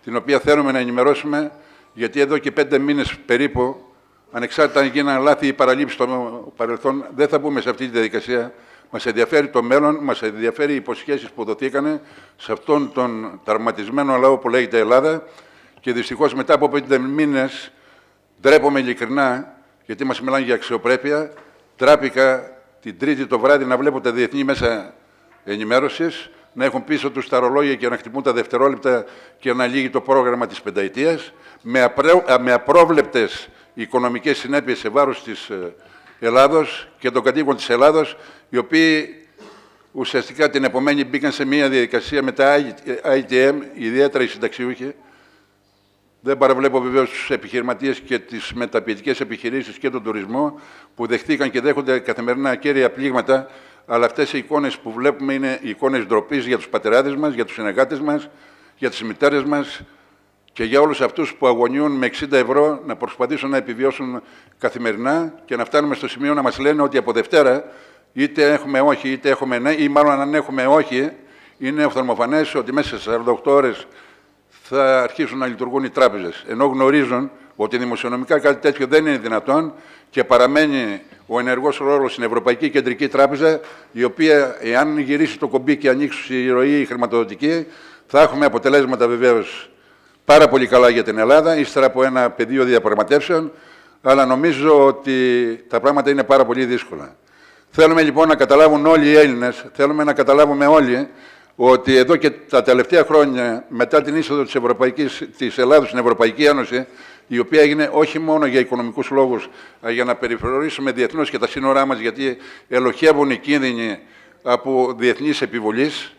την οποία θέλουμε να ενημερώσουμε, γιατί εδώ και 5 μήνες περίπου, ανεξάρτητα αν γίνανε λάθη ή παραλήψεις στο παρελθόν, δεν θα μπούμε σε αυτή τη διαδικασία. Μας ενδιαφέρει το μέλλον, μας ενδιαφέρει οι υποσχέσεις που δοθήκανε σε αυτόν τον ταρματισμένο λαό που λέγεται Ελλάδα. Και δυστυχώς μετά από 5 μήνες, ντρέπομαι ειλικρινά, γιατί μας μιλάνε για αξιοπρέπεια. Τράπηκα την Τρίτη το βράδυ να βλέπω τα διεθνή μέσα ενημέρωσης, να έχουν πίσω τους τα ρολόγια και να χτυπούν τα δευτερόλεπτα και να λύγει το πρόγραμμα της πενταετίας, με απρόβλεπτες οικονομικές συνέπειες σε βάρος της Ελλάδος και των κατοίκων της Ελλάδος, οι οποίοι ουσιαστικά την επομένη μπήκαν σε μια διαδικασία με τα ITM, ιδιαίτερα οι συνταξιούχοι. Δεν παραβλέπω βεβαίως τους επιχειρηματίες και τις μεταποιητικές επιχειρήσεις και τον τουρισμό που δεχτήκαν και δέχονται καθημερινά κέρια πλήγματα, αλλά αυτές οι εικόνες που βλέπουμε είναι εικόνες ντροπής για τους πατεράδες μας, για τους συνεργάτες μας, για τις μητέρες μας και για όλους αυτούς που αγωνιούν με 60 ευρώ να προσπαθήσουν να επιβιώσουν καθημερινά και να φτάνουμε στο σημείο να μας λένε ότι από Δευτέρα είτε έχουμε όχι, είτε έχουμε ναι, ή μάλλον αν έχουμε όχι, είναι οφθαλμοφανές ότι μέσα σε 48 ώρες θα αρχίσουν να λειτουργούν οι τράπεζες. Ενώ γνωρίζουν ότι δημοσιονομικά κάτι τέτοιο δεν είναι δυνατόν και παραμένει ο ενεργός ρόλος στην Ευρωπαϊκή Κεντρική Τράπεζα, η οποία, εάν γυρίσει το κομπί και ανοίξει η ροή χρηματοδοτική, θα έχουμε αποτελέσματα βεβαίως πάρα πολύ καλά για την Ελλάδα, ύστερα από ένα πεδίο διαπραγματεύσεων, αλλά νομίζω ότι τα πράγματα είναι πάρα πολύ δύσκολα. Θέλουμε λοιπόν να καταλάβουν όλοι οι Έλληνες, θέλουμε να καταλάβουμε όλοι, ότι εδώ και τα τελευταία χρόνια, μετά την είσοδο της Ελλάδος στην Ευρωπαϊκή Ένωση, η οποία έγινε όχι μόνο για οικονομικούς λόγους, αλλά για να περιφρονήσουμε διεθνώς και τα σύνορά μας, γιατί ελοχεύουν οι κίνδυνοι από διεθνής επιβολής,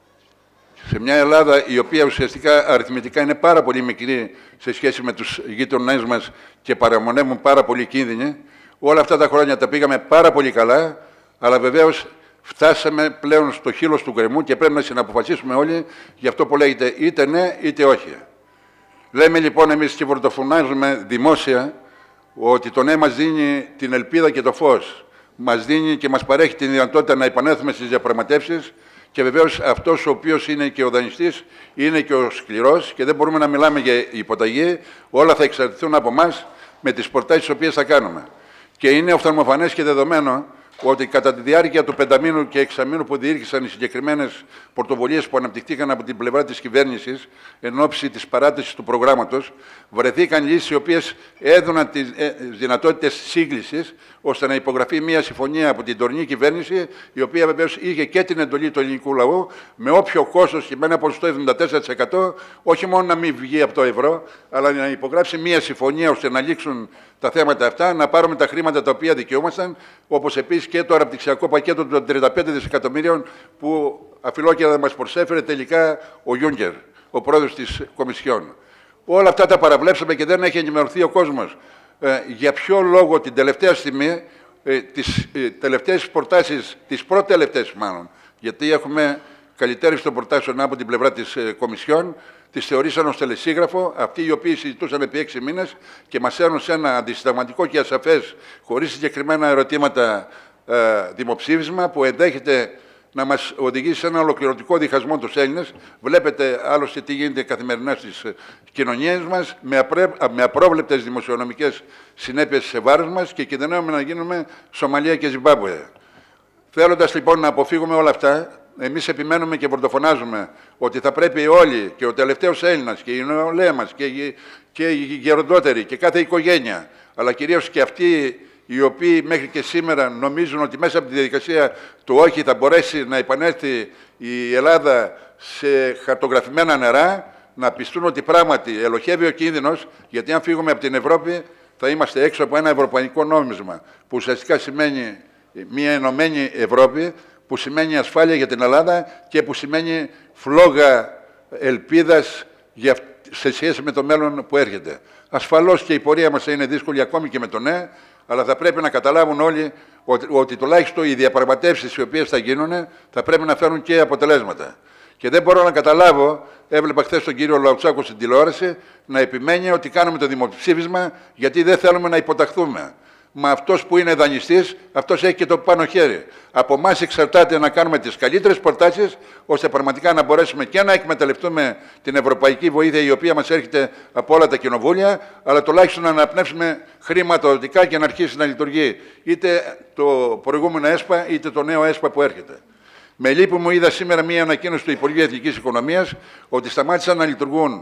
σε μια Ελλάδα η οποία ουσιαστικά αριθμητικά είναι πάρα πολύ μικρή σε σχέση με τους γείτονές μας και παραμονεύουν πάρα πολύ κίνδυνοι, όλα αυτά τα χρόνια τα πήγαμε πάρα πολύ καλά, αλλά βεβαίως φτάσαμε πλέον στο χείλος του γκρεμού και πρέπει να συναποφασίσουμε όλοι για αυτό που λέγεται είτε ναι είτε όχι. Λέμε λοιπόν εμείς και πρωτοφωνάζουμε δημόσια ότι το ναι μας δίνει την ελπίδα και το φως. Μας δίνει και μας παρέχει τη δυνατότητα να επανέλθουμε στις διαπραγματεύσεις και βεβαίως αυτός ο οποίος είναι και ο δανειστής είναι και ο σκληρός και δεν μπορούμε να μιλάμε για υποταγή. Όλα θα εξαρτηθούν από εμάς με τις προτάσεις τις οποίες θα κάνουμε. Και είναι οφθαλμοφανές και δεδομένο ότι κατά τη διάρκεια του 5μήνου και 6μήνου που διήρκησαν οι συγκεκριμένες πρωτοβουλίες που αναπτυχθήκαν από την πλευρά της κυβέρνησης εν ώψη της παράτησης του προγράμματος, βρεθήκαν λύσεις οι οποίες έδωναν τις δυνατότητες σύγκλησης ώστε να υπογραφεί μια συμφωνία από την τωρινή κυβέρνηση, η οποία βεβαίως είχε και την εντολή του ελληνικού λαού, με όποιο κόστος και με ένα ποσοστό 74%, όχι μόνο να μην βγει από το ευρώ, αλλά να υπογράψει μια συμφωνία ώστε να λήξουν τα θέματα αυτά, να πάρουμε τα χρήματα τα οποία δικαιούμασταν, όπως επίσης και το αναπτυξιακό πακέτο των 35 δισεκατομμύριων που αφιλόκαιρα μας προσέφερε τελικά ο Γιούγκερ, ο πρόεδρος της Κομισιόν. Όλα αυτά τα παραβλέψαμε και δεν έχει ενημερωθεί ο κόσμος. Για ποιο λόγο την τελευταία στιγμή, τις τελευταίες προτάσεις, τις προτελευταίες μάλλον, γιατί έχουμε καλυτέρευση των προτάσεων από την πλευρά της Κομισιόν, τις θεωρήσαν ως τελεσίγραφο, αυτοί οι οποίοι συζητούσαν επί 6 μήνες και μας έρουν σε ένα αντισυνταγματικό και ασαφές, χωρίς συγκεκριμένα ερωτήματα, δημοψήφισμα που ενδέχεται να μας οδηγήσει σε ένα ολοκληρωτικό διχασμό τους Έλληνες. Βλέπετε άλλωστε τι γίνεται καθημερινά στις κοινωνίες μας, με απρόβλεπτες δημοσιονομικές συνέπειες σε βάρος μας και κινδυνεύουμε να γίνουμε Σομαλία και Ζιμπάμπουε. Θέλοντας λοιπόν να αποφύγουμε όλα αυτά, εμείς επιμένουμε και πρωτοφωνάζουμε ότι θα πρέπει όλοι, και ο τελευταίος Έλληνας και η νεολαία μας και οι γεροντότεροι και κάθε οικογένεια, αλλά κυρίως και αυτοί οι οποίοι μέχρι και σήμερα νομίζουν ότι μέσα από τη διαδικασία του όχι θα μπορέσει να επανέλθει η Ελλάδα σε χαρτογραφημένα νερά, να πιστούν ότι πράγματι ελοχεύει ο κίνδυνος, γιατί αν φύγουμε από την Ευρώπη θα είμαστε έξω από ένα ευρωπαϊκό νόμισμα, που ουσιαστικά σημαίνει μια ενωμένη Ευρώπη, που σημαίνει ασφάλεια για την Ελλάδα και που σημαίνει φλόγα ελπίδας σε σχέση με το μέλλον που έρχεται. Ασφαλώς και η πορεία μας είναι δύσκολη ακόμη και με το ναι, αλλά θα πρέπει να καταλάβουν όλοι ότι τουλάχιστον οι διαπραγματεύσεις οι οποίες θα γίνουν θα πρέπει να φέρουν και αποτελέσματα. Και δεν μπορώ να καταλάβω, έβλεπα χθες τον κύριο Λαουτσάκο στην τηλεόραση, να επιμένει ότι κάνουμε το δημοψήφισμα γιατί δεν θέλουμε να υποταχθούμε. Μα αυτός που είναι δανειστής, αυτός έχει και το πάνω χέρι. Από εμάς εξαρτάται να κάνουμε τις καλύτερες προτάσεις, ώστε πραγματικά να μπορέσουμε και να εκμεταλλευτούμε την ευρωπαϊκή βοήθεια η οποία μας έρχεται από όλα τα κοινοβούλια, αλλά τουλάχιστον να αναπνεύσουμε χρηματοδοτικά και να αρχίσει να λειτουργεί είτε το προηγούμενο ΕΣΠΑ είτε το νέο ΕΣΠΑ που έρχεται. Με λύπη μου είδα σήμερα μία ανακοίνωση του Υπουργείου Εθνικής Οικονομίας ότι σταμάτησαν να λειτουργούν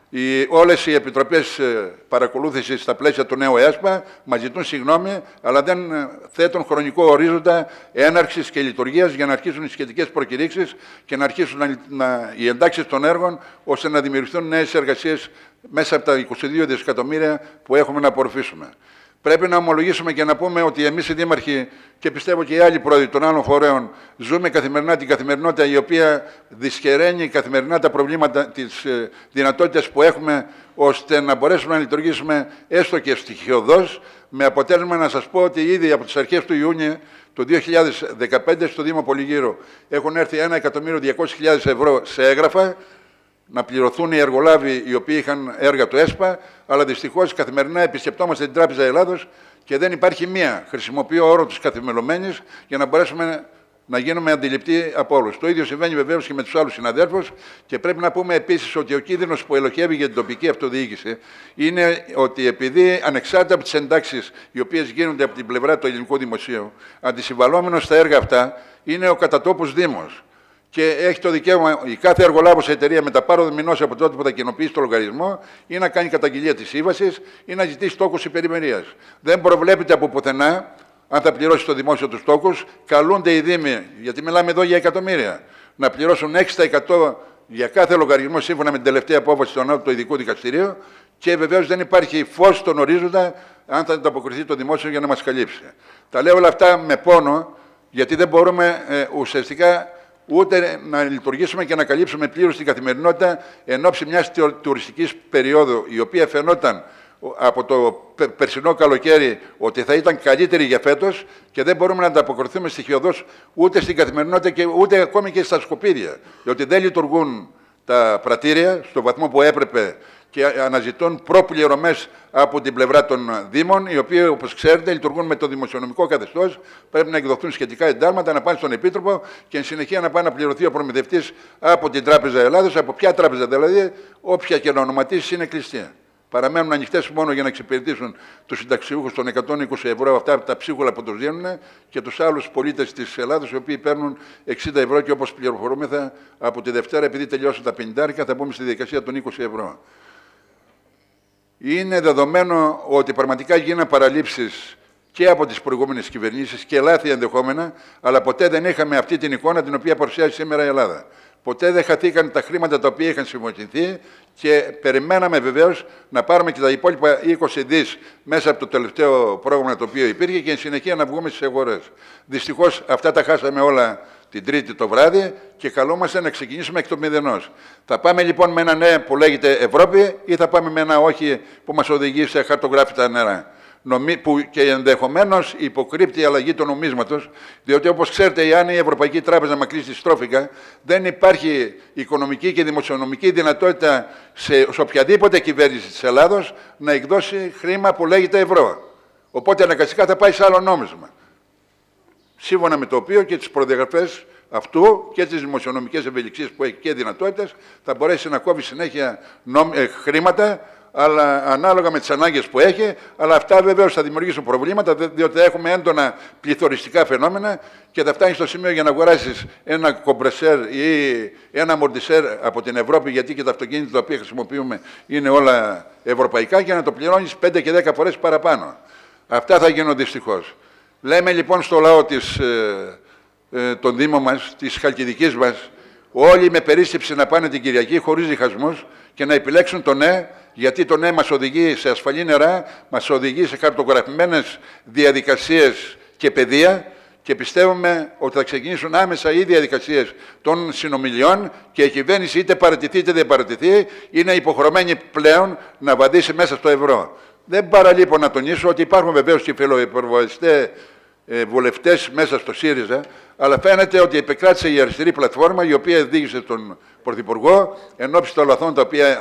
όλες οι επιτροπές παρακολούθησης στα πλαίσια του νέου ΕΣΠΑ. Μας ζητούν συγγνώμη, αλλά δεν θέτουν χρονικό ορίζοντα έναρξης και λειτουργίας για να αρχίσουν οι σχετικές προκηρύξεις και να αρχίσουν οι εντάξεις των έργων, ώστε να δημιουργηθούν νέες εργασίες μέσα από τα 22 δισεκατομμύρια που έχουμε να απορροφήσουμε. Πρέπει να ομολογήσουμε και να πούμε ότι εμείς οι δήμαρχοι και πιστεύω και οι άλλοι πρόεδροι των άλλων φορέων ζούμε καθημερινά την καθημερινότητα η οποία δυσχεραίνει καθημερινά τα προβλήματα, τις δυνατότητες που έχουμε ώστε να μπορέσουμε να λειτουργήσουμε έστω και στοιχειωδώς, με αποτέλεσμα να σας πω ότι ήδη από τις αρχές του Ιούνιου του 2015 στο Δήμο Πολυγύρου έχουν έρθει 1.200.000 ευρώ σε έγγραφα να πληρωθούν οι εργολάβοι οι οποίοι είχαν έργα του ΕΣΠΑ, αλλά δυστυχώς καθημερινά επισκεπτόμαστε την Τράπεζα Ελλάδος και δεν υπάρχει μία. Χρησιμοποιώ όρο της καθημερινωμένης για να μπορέσουμε να γίνουμε αντιληπτοί από όλους. Το ίδιο συμβαίνει βεβαίως και με τους άλλους συναδέλφους και πρέπει να πούμε επίσης ότι ο κίνδυνος που ελοχεύει για την τοπική αυτοδιοίκηση είναι ότι επειδή ανεξάρτητα από τις εντάξεις οι οποίες γίνονται από την πλευρά του ελληνικού δημοσίου, αντισυμβαλόμενος στα έργα αυτά είναι ο κατατόπους Δήμος. Και έχει το δικαίωμα η κάθε εργολάβος εταιρεία με τα πάροδο μηνός από τότε που θα κοινοποιήσει το λογαριασμό ή να κάνει καταγγελία της σύμβασης ή να ζητήσει τόκους υπερημερίας. Δεν προβλέπεται από πουθενά, αν θα πληρώσει το δημόσιο τους τόκους, καλούνται οι Δήμοι, γιατί μιλάμε εδώ για εκατομμύρια, να πληρώσουν 6% για κάθε λογαριασμό σύμφωνα με την τελευταία απόφαση του Ειδικού Δικαστηρίου και βεβαίως δεν υπάρχει φως στον ορίζοντα αν θα ανταποκριθεί το δημόσιο για να μας καλύψει. Τα λέω όλα αυτά με πόνο, γιατί δεν μπορούμε ουσιαστικά ούτε να λειτουργήσουμε και να καλύψουμε πλήρως την καθημερινότητα εν ώψη μιας τουριστικής περίοδου, η οποία φαινόταν από το περσινό καλοκαίρι ότι θα ήταν καλύτερη για φέτος και δεν μπορούμε να ανταποκριθούμε στοιχειωδώς ούτε στην καθημερινότητα και ούτε ακόμη και στα σκουπίδια. Διότι δεν λειτουργούν τα πρατήρια στο βαθμό που έπρεπε και αναζητούν προπληρωμές από την πλευρά των Δήμων, οι οποίοι, όπως ξέρετε, λειτουργούν με το δημοσιονομικό καθεστώς. Πρέπει να εκδοθούν σχετικά εντάλματα, να πάνε στον Επίτροπο και εν συνεχεία να πάει να πληρωθεί ο προμηθευτής από την Τράπεζα Ελλάδος. Από ποια τράπεζα δηλαδή, όποια και να ονοματίσει, είναι κλειστή. Παραμένουν ανοιχτές μόνο για να εξυπηρετήσουν τους συνταξιούχους των 120 ευρώ, αυτά τα ψίχουλα που τους δίνουν, και τους άλλους πολίτες της Ελλάδος, οι οποίοι παίρνουν 60 ευρώ και όπως πληροφορούμεθα από τη Δευτέρα, επειδή τελειώσουν τα 50, θα μπούμε στη διαδικασία των 20 ευρώ. Είναι δεδομένο ότι πραγματικά γίνανε παραλήψεις και από τις προηγούμενες κυβερνήσεις και λάθη ενδεχόμενα, αλλά ποτέ δεν είχαμε αυτή την εικόνα την οποία παρουσιάζει σήμερα η Ελλάδα. Ποτέ δεν χαθήκαν τα χρήματα τα οποία είχαν συμμετοχθεί και περιμέναμε βεβαίως να πάρουμε και τα υπόλοιπα 20 δις μέσα από το τελευταίο πρόγραμμα το οποίο υπήρχε και εν συνεχεία να βγούμε στις αγορές. Δυστυχώς αυτά τα χάσαμε όλα την Τρίτη το βράδυ και καλούμαστε να ξεκινήσουμε εκ του μηδενός. Θα πάμε λοιπόν με ένα ναι που λέγεται Ευρώπη ή θα πάμε με ένα όχι που μας οδηγεί σε χαρτογράφητα νερά, που και ενδεχομένως υποκρύπτει η αλλαγή του νομίσματος, διότι όπως ξέρετε, αν η Ευρωπαϊκή Τράπεζα μα κλείσει στρόφικα, δεν υπάρχει οικονομική και δημοσιονομική δυνατότητα σε οποιαδήποτε κυβέρνηση της Ελλάδος να εκδώσει χρήμα που λέγεται ευρώ. Οπότε αναγκαστικά θα πάει σε άλλο νόμισμα. Σύμφωνα με το οποίο και τις προδιαγραφές αυτού και τις δημοσιονομικές ευελιξίες που έχει και δυνατότητες, θα μπορέσει να κόβει συνέχεια χρήματα, αλλά ανάλογα με τις ανάγκες που έχει, αλλά αυτά βεβαίως θα δημιουργήσουν προβλήματα, διότι θα έχουμε έντονα πληθωριστικά φαινόμενα και θα φτάνει στο σημείο για να αγοράσεις ένα κομπρεσέρ ή ένα μορτισέρ από την Ευρώπη, γιατί και τα αυτοκίνητα τα οποία χρησιμοποιούμε είναι όλα ευρωπαϊκά, και να το πληρώνεις 5 και 10 φορές παραπάνω. Αυτά θα γίνουν δυστυχώς. Λέμε λοιπόν στο λαό τον Δήμο μας, της Χαλκιδικής μας, όλοι με περίσσεψη να πάνε την Κυριακή χωρίς διχασμούς και να επιλέξουν το ναι, γιατί το ναι μας οδηγεί σε ασφαλή νερά, μας οδηγεί σε χαρτογραφημένες διαδικασίες και παιδεία, και πιστεύουμε ότι θα ξεκινήσουν άμεσα οι διαδικασίες των συνομιλιών και η κυβέρνηση είτε παραιτηθεί είτε δεν παραιτηθεί είναι υποχρεωμένη πλέον να βαδίσει μέσα στο ευρώ. Δεν παραλείπω να τονίσω ότι υπάρχουν βεβαίως και φιλοϋπερβολιστές βουλευτές μέσα στο ΣΥΡΙΖΑ, αλλά φαίνεται ότι επικράτησε η αριστερή πλατφόρμα, η οποία οδήγησε τον Πρωθυπουργό ενώπιση των λαθών τα οποία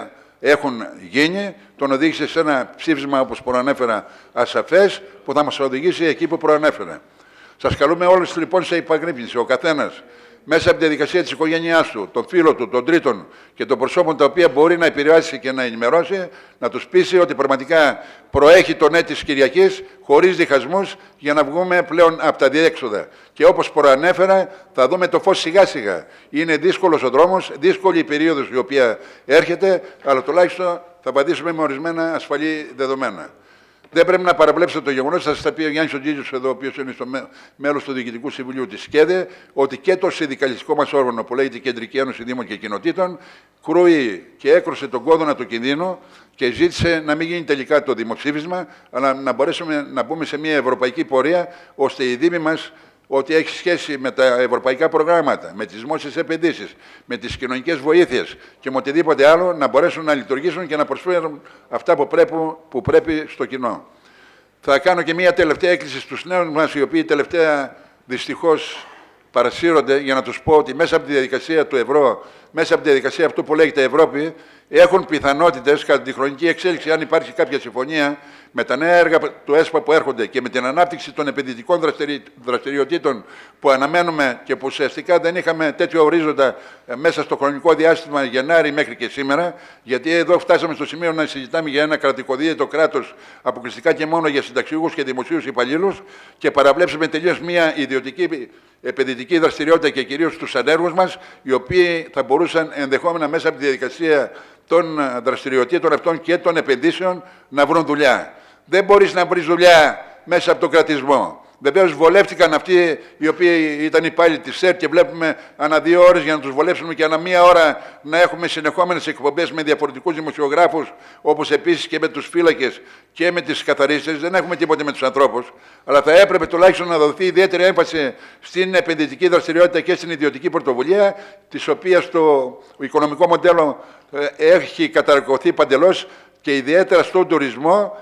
έχουν γίνει, τον οδήγησε σε ένα ψήφισμα, όπως προανέφερα, ασαφές, που θα μας οδηγήσει εκεί που προανέφερα. Σας καλούμε όλους λοιπόν σε υπαγρύπνηση, ο καθένας, μέσα από τη διαδικασία της οικογένειάς του, των φίλων του, των τρίτων και των προσώπων τα οποία μπορεί να επηρεάσει και να ενημερώσει, να τους πείσει ότι πραγματικά προέχει το ναι της Κυριακής, χωρίς διχασμούς, για να βγούμε πλέον από τα διέξοδα. Και όπως προανέφερα, θα δούμε το φως σιγά σιγά. Είναι δύσκολος ο δρόμος, δύσκολη η περίοδος η οποία έρχεται, αλλά τουλάχιστον θα πατήσουμε με ορισμένα ασφαλή δεδομένα. Δεν πρέπει να παραβλέψετε το γεγονός, θα σας τα πει ο Γιάννης Οντζίτζος εδώ, ο οποίος είναι στο μέλος του Διοικητικού Συμβουλίου της ΣΚΕΔΕ, ότι και το συνδικαλιστικό μας όργανο που λέγεται Κεντρική Ένωση Δήμων και Κοινοτήτων κρούει και έκρουσε τον κόδωνα του κινδύνου και ζήτησε να μην γίνει τελικά το δημοψήφισμα, αλλά να μπορέσουμε να μπούμε σε μια ευρωπαϊκή πορεία, ώστε οι Δήμοι μας, ό,τι έχει σχέση με τα ευρωπαϊκά προγράμματα, με τις δημόσιες επενδύσεις, με τις κοινωνικές βοήθειες και με οτιδήποτε άλλο, να μπορέσουν να λειτουργήσουν και να προσφέρουν αυτά που πρέπει στο κοινό. Θα κάνω και μια τελευταία έκκληση στους νέους μας, οι οποίοι τελευταία δυστυχώς παρασύρονται, για να τους πω ότι μέσα από τη διαδικασία του ευρώ, μέσα από τη διαδικασία αυτού που λέγεται Ευρώπη, έχουν πιθανότητες κατά τη χρονική εξέλιξη, αν υπάρχει κάποια συμφωνία, με τα νέα έργα του ΕΣΠΑ που έρχονται και με την ανάπτυξη των επενδυτικών δραστηριοτήτων που αναμένουμε και που ουσιαστικά δεν είχαμε τέτοιο ορίζοντα μέσα στο χρονικό διάστημα Γενάρη μέχρι και σήμερα, γιατί εδώ φτάσαμε στο σημείο να συζητάμε για ένα κρατικοδίαιτο κράτος αποκλειστικά και μόνο για συνταξιούχους και δημοσίους υπαλλήλους και παραβλέψαμε τελείως μια ιδιωτική επενδυτική δραστηριότητα και κυρίως τους ανέργους μας, οι οποίοι θα μπορούσαν ενδεχόμενα μέσα από τη διαδικασία των δραστηριοτήτων αυτών και των επενδύσεων να βρουν δουλειά. Δεν μπορείς να βρεις δουλειά μέσα από τον κρατισμό. Βεβαίως βολεύτηκαν αυτοί οι οποίοι ήταν υπάλληλοι της ΣΕΡ και βλέπουμε ανά 2 ώρες για να τους βολέψουμε και ανά 1 ώρα να έχουμε συνεχόμενες εκπομπές με διαφορετικούς δημοσιογράφους, όπως επίσης και με τους φύλακες και με τις καθαρίστες. Δεν έχουμε τίποτε με τους ανθρώπους, αλλά θα έπρεπε τουλάχιστον να δοθεί ιδιαίτερη έμφαση στην επενδυτική δραστηριότητα και στην ιδιωτική πρωτοβουλία, της οποίας το οικονομικό μοντέλο έχει καταρακωθεί παντελώς και ιδιαίτερα στον τουρισμό,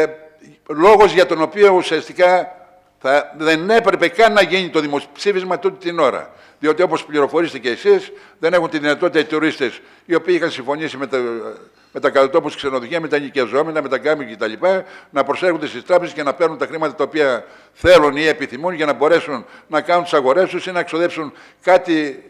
λόγος για τον οποίο ουσιαστικά δεν έπρεπε καν να γίνει το δημοψήφισμα τούτη την ώρα. Διότι όπως πληροφορήσετε και εσείς, δεν έχουν τη δυνατότητα οι τουρίστες, οι οποίοι είχαν συμφωνήσει με τα κατατόπους ξενοδοχεία, με τα νοικιαζόμενα, με τα γκάμινγκ κτλ., να προσέρχονται στις τράπεζες και να παίρνουν τα χρήματα τα οποία θέλουν ή επιθυμούν για να μπορέσουν να κάνουν τις αγορές τους ή να εξοδέψουν κάτι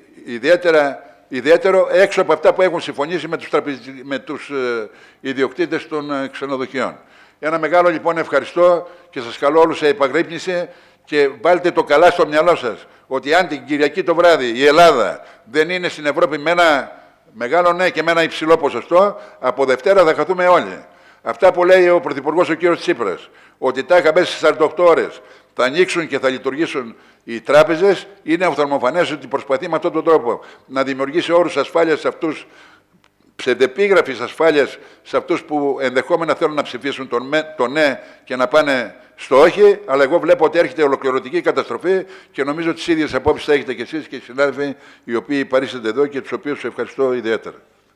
ιδιαίτερο έξω από αυτά που έχουν συμφωνήσει με τους ιδιοκτήτες των ξενοδοχείων. Ένα μεγάλο λοιπόν ευχαριστώ και σας καλώ όλους σε επαγρύπνηση και βάλτε το καλά στο μυαλό σας ότι αν την Κυριακή το βράδυ η Ελλάδα δεν είναι στην Ευρώπη με ένα μεγάλο ναι και με ένα υψηλό ποσοστό, από Δευτέρα θα χαθούμε όλοι. Αυτά που λέει ο Πρωθυπουργός ο κ. Τσίπρας, ότι τάχα μέσα στις 48 ώρες θα ανοίξουν και θα λειτουργήσουν οι τράπεζες, είναι οφθαλμοφανές ότι προσπαθεί με αυτόν τον τρόπο να δημιουργήσει όρους ασφάλειας σε αυτούς, ψευδεπίγραφης ασφάλειας σε αυτούς που ενδεχόμενα θέλουν να ψηφίσουν το ναι και να πάνε στο όχι, αλλά εγώ βλέπω ότι έρχεται ολοκληρωτική καταστροφή και νομίζω τις ίδιες απόψεις θα έχετε και εσείς και οι συνάδελφοι οι οποίοι παρήσετε εδώ και τους οποίους ευχαριστώ ιδιαίτερα.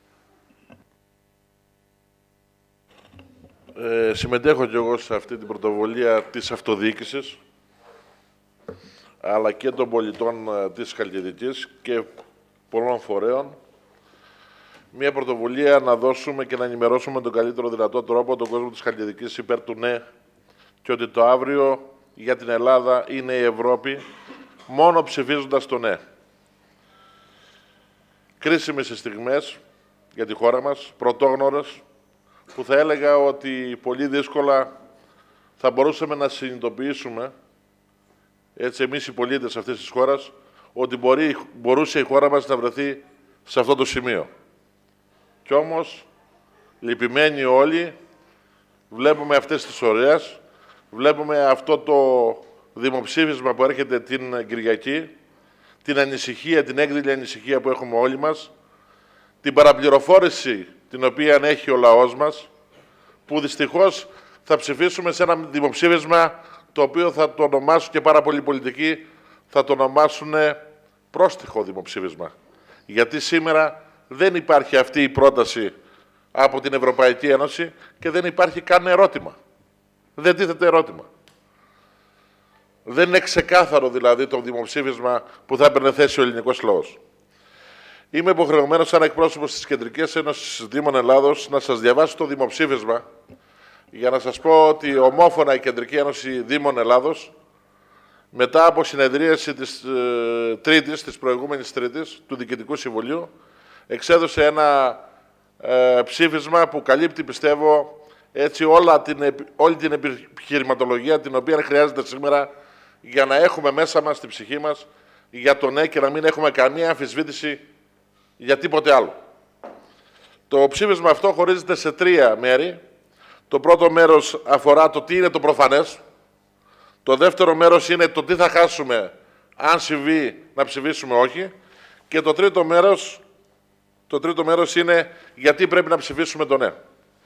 Συμμετέχω και εγώ σε αυτή την πρωτοβουλία της αυτοδιοίκησης, αλλά και των πολιτών της Χαλκιδικής και πολλών φορέων. Μια πρωτοβουλία να δώσουμε και να ενημερώσουμε τον καλύτερο δυνατό τρόπο τον κόσμο της Χαλκιδικής υπέρ του ναι και ότι το αύριο για την Ελλάδα είναι η Ευρώπη μόνο ψηφίζοντας το ναι. Κρίσιμες στιγμές για τη χώρα μας, πρωτόγνωρες, που θα έλεγα ότι πολύ δύσκολα θα μπορούσαμε να συνειδητοποιήσουμε, έτσι εμείς οι πολίτες αυτής της χώρας, ότι μπορούσε η χώρα μας να βρεθεί σε αυτό το σημείο. Κι όμως, λυπημένοι όλοι, βλέπουμε αυτές τις ώρες, βλέπουμε αυτό το δημοψήφισμα που έρχεται την Κυριακή, την ανησυχία, την έκδηλη ανησυχία που έχουμε όλοι μας, την παραπληροφόρηση την οποία έχει ο λαός μας, που δυστυχώς θα ψηφίσουμε σε ένα δημοψήφισμα το οποίο θα το ονομάσουν και πάρα πολλοί πολιτικοί, θα το ονομάσουν πρόστιχο δημοψήφισμα. Γιατί σήμερα δεν υπάρχει αυτή η πρόταση από την Ευρωπαϊκή Ένωση και δεν υπάρχει καν ερώτημα. Δεν τίθεται ερώτημα. Δεν είναι ξεκάθαρο δηλαδή το δημοψήφισμα που θα έπαιρνε θέση ο ελληνικός λαός. Είμαι υποχρεωμένος σαν εκπρόσωπος της Κεντρικής Ένωσης Δήμων Ελλάδος να σας διαβάσω το δημοψήφισμα για να σας πω ότι ομόφωνα η Κεντρική Ένωση Δήμων Ελλάδος, μετά από συνεδρίαση της προηγούμενης Τρίτης του Διοικητικού Συμβουλίου, εξέδωσε ένα ψήφισμα που καλύπτει, πιστεύω, έτσι όλη την επιχειρηματολογία την οποία χρειάζεται σήμερα για να έχουμε μέσα μας, στην ψυχή μας, για το ναι και να μην έχουμε καμία αμφισβήτηση για τίποτε άλλο. Το ψήφισμα αυτό χωρίζεται σε 3 μέρη. Το πρώτο μέρος αφορά το τι είναι το προφανές. Το δεύτερο μέρος είναι το τι θα χάσουμε αν συμβεί να ψηφίσουμε όχι. Και το τρίτο μέρος είναι γιατί πρέπει να ψηφίσουμε το ναι.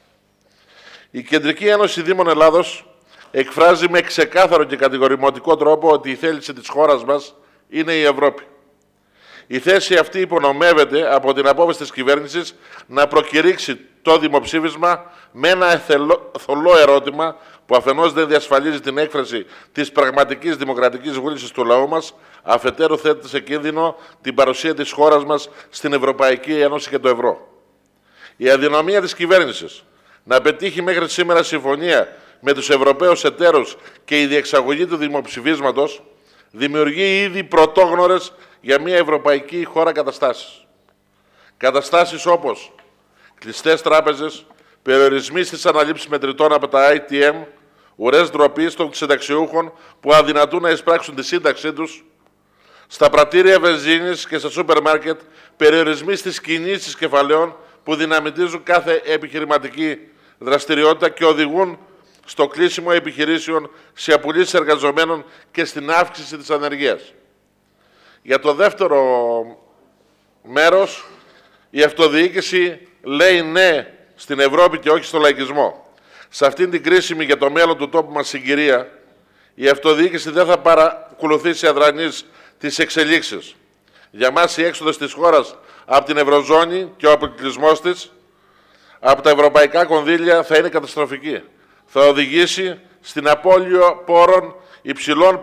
Η Κεντρική Ένωση Δήμων Ελλάδος εκφράζει με ξεκάθαρο και κατηγορηματικό τρόπο ότι η θέληση της χώρας μας είναι η Ευρώπη. Η θέση αυτή υπονομεύεται από την απόφαση της κυβέρνησης να προκηρύξει το δημοψήφισμα με ένα θολό ερώτημα που αφενός δεν διασφαλίζει την έκφραση της πραγματικής δημοκρατικής βούλησης του λαού μας, αφετέρου θέτει σε κίνδυνο την παρουσία της χώρας μας στην Ευρωπαϊκή Ένωση και το ευρώ. Η αδυναμία της κυβέρνησης να πετύχει μέχρι σήμερα συμφωνία με τους Ευρωπαίους εταίρους και η διεξαγωγή του δημοψηφίσματος δημιουργεί ήδη πρωτόγνωρες για μια ευρωπαϊκή χώρα καταστάσεις. Καταστάσεις όπως κλειστές τράπεζες, περιορισμοί στις αναλήψεις μετρητών από τα ATM, ουρές ντροπής των συνταξιούχων που αδυνατούν να εισπράξουν τη σύνταξή τους, στα πρατήρια βενζίνης και στα σούπερ μάρκετ, περιορισμοί στις κινήσεις κεφαλαίων που δυναμητίζουν κάθε επιχειρηματική δραστηριότητα και οδηγούν στο κλείσιμο επιχειρήσεων, σε απολύσεις εργαζομένων και στην αύξηση της ανεργίας. Για το δεύτερο μέρος, η αυτοδιοίκηση λέει ναι στην Ευρώπη και όχι στο λαϊκισμό. Σε αυτήν την κρίσιμη για το μέλλον του τόπου μας συγκυρία, η αυτοδιοίκηση δεν θα παρακολουθήσει αδρανής τις εξελίξεις. Για μας η έξοδος της χώρας από την Ευρωζώνη και ο αποκλεισμός της από τα ευρωπαϊκά κονδύλια θα είναι καταστροφική. Θα οδηγήσει στην απώλεια πόρων υψηλών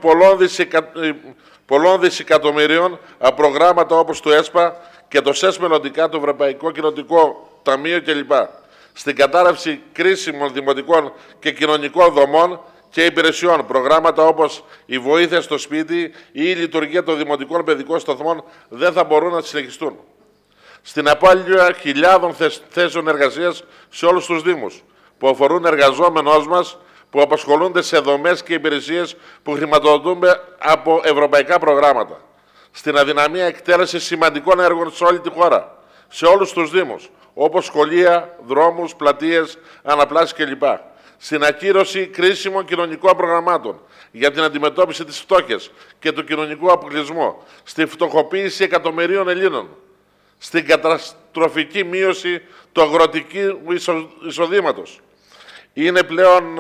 πολλών δισεκατομμυρίων από προγράμματα όπως το ΕΣΠΑ και το ΣΕΣ μελλοντικά, το Ευρωπαϊκό Κοινοτικό Ταμείο κλπ. Στην κατάρρευση κρίσιμων δημοτικών και κοινωνικών δομών και υπηρεσιών, προγράμματα όπως η βοήθεια στο σπίτι ή η λειτουργία των δημοτικών παιδικών σταθμών δεν θα μπορούν να συνεχιστούν. Στην απώλεια χιλιάδων θέσεων εργασίας σε όλους τους Δήμους, που αφορούν εργαζόμενους μας που απασχολούνται σε δομές και υπηρεσίες που χρηματοδοτούνται από ευρωπαϊκά προγράμματα. Στην αδυναμία εκτέλεση σημαντικών έργων σε όλη τη χώρα, σε όλους τους Δήμους, όπως σχολεία, δρόμους, πλατείες, αναπλάσεις κλπ. Στην ακύρωση κρίσιμων κοινωνικών προγραμμάτων για την αντιμετώπιση της φτώχειας και του κοινωνικού αποκλεισμού, στη φτωχοποίηση εκατομμυρίων Ελλήνων, στην καταστροφική μείωση του αγροτικού εισοδήματος. Είναι πλέον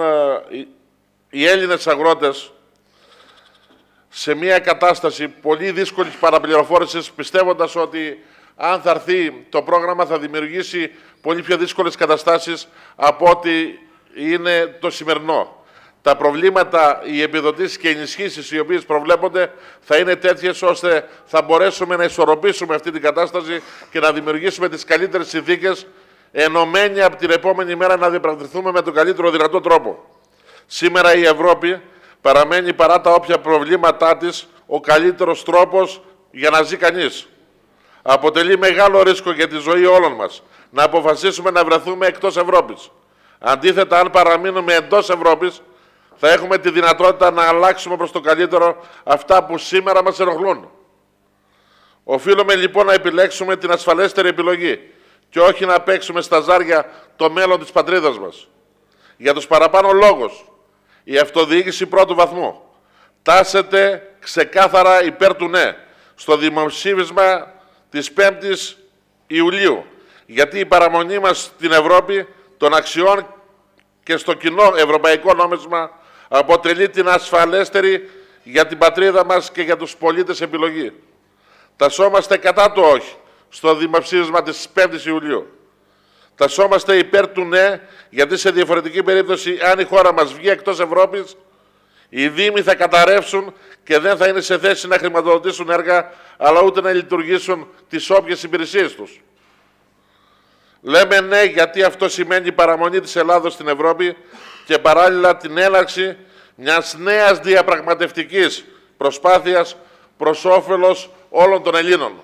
οι Έλληνες αγρότες σε μια κατάσταση πολύ δύσκολης παραπληροφόρησης, πιστεύοντας ότι αν θα έρθει το πρόγραμμα θα δημιουργήσει πολύ πιο δύσκολες καταστάσεις από ό,τι είναι το σημερινό. Τα προβλήματα, οι επιδοτήσεις και οι ενισχύσεις οι οποίες προβλέπονται θα είναι τέτοιες ώστε θα μπορέσουμε να ισορροπήσουμε αυτή την κατάσταση και να δημιουργήσουμε τις καλύτερες συνθήκες, ενωμένοι από την επόμενη μέρα να διαπραγματευτούμε με τον καλύτερο δυνατό τρόπο. Σήμερα η Ευρώπη παραμένει, παρά τα όποια προβλήματά της, ο καλύτερος τρόπος για να ζει κανείς. Αποτελεί μεγάλο ρίσκο για τη ζωή όλων μας να αποφασίσουμε να βρεθούμε εκτός Ευρώπης. Αντίθετα, αν παραμείνουμε εντός Ευρώπης, θα έχουμε τη δυνατότητα να αλλάξουμε προς το καλύτερο αυτά που σήμερα μας ενοχλούν. Οφείλουμε λοιπόν να επιλέξουμε την ασφαλέστερη επιλογή και όχι να παίξουμε στα ζάρια το μέλλον της πατρίδας μας. Για τους παραπάνω λόγους, η αυτοδιοίκηση πρώτου βαθμού τάσεται ξεκάθαρα υπέρ του ναι στο δημοψήφισμα της 5ης Ιουλίου, γιατί η παραμονή μας στην Ευρώπη των αξιών και στο κοινό ευρωπαϊκό νόμισμα αποτελεί την ασφαλέστερη για την πατρίδα μας και για τους πολίτες επιλογή. Τασσόμαστε κατά το όχι στο δημοψήφισμα της 5ης Ιουλίου. Τασσόμαστε υπέρ του ναι, γιατί σε διαφορετική περίπτωση, αν η χώρα μας βγει εκτός Ευρώπης, Οι Δήμοι θα καταρρεύσουν και δεν θα είναι σε θέση να χρηματοδοτήσουν έργα, αλλά ούτε να λειτουργήσουν τις όποιες υπηρεσίες τους. Λέμε ναι, γιατί αυτό σημαίνει παραμονή της Ελλάδος στην Ευρώπη και παράλληλα την έναρξη μιας νέας διαπραγματευτικής προσπάθειας προς όφελος όλων των Ελλήνων.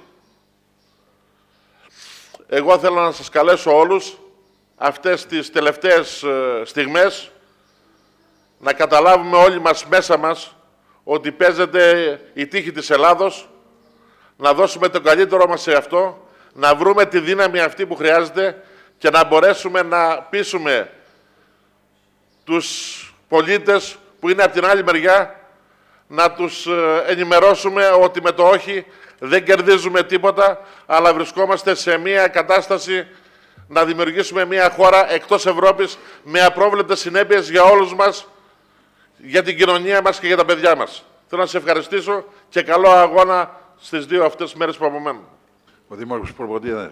Εγώ θέλω να σας καλέσω όλους αυτές τις τελευταίες στιγμές να καταλάβουμε όλοι μας μέσα μας ότι παίζεται η τύχη της Ελλάδος, να δώσουμε το καλύτερό μας σε αυτό, να βρούμε τη δύναμη αυτή που χρειάζεται και να μπορέσουμε να πείσουμε τους πολίτες που είναι από την άλλη μεριά, να τους ενημερώσουμε ότι με το όχι δεν κερδίζουμε τίποτα, αλλά βρισκόμαστε σε μια κατάσταση να δημιουργήσουμε μια χώρα εκτός Ευρώπης με απρόβλεπτες συνέπειες για όλους μας, για την κοινωνία μας και για τα παιδιά μας. Θέλω να σας ευχαριστήσω και καλό αγώνα στις 2 αυτές μέρες που απομένουν. Ο Δήμαρχος Προποτίδας.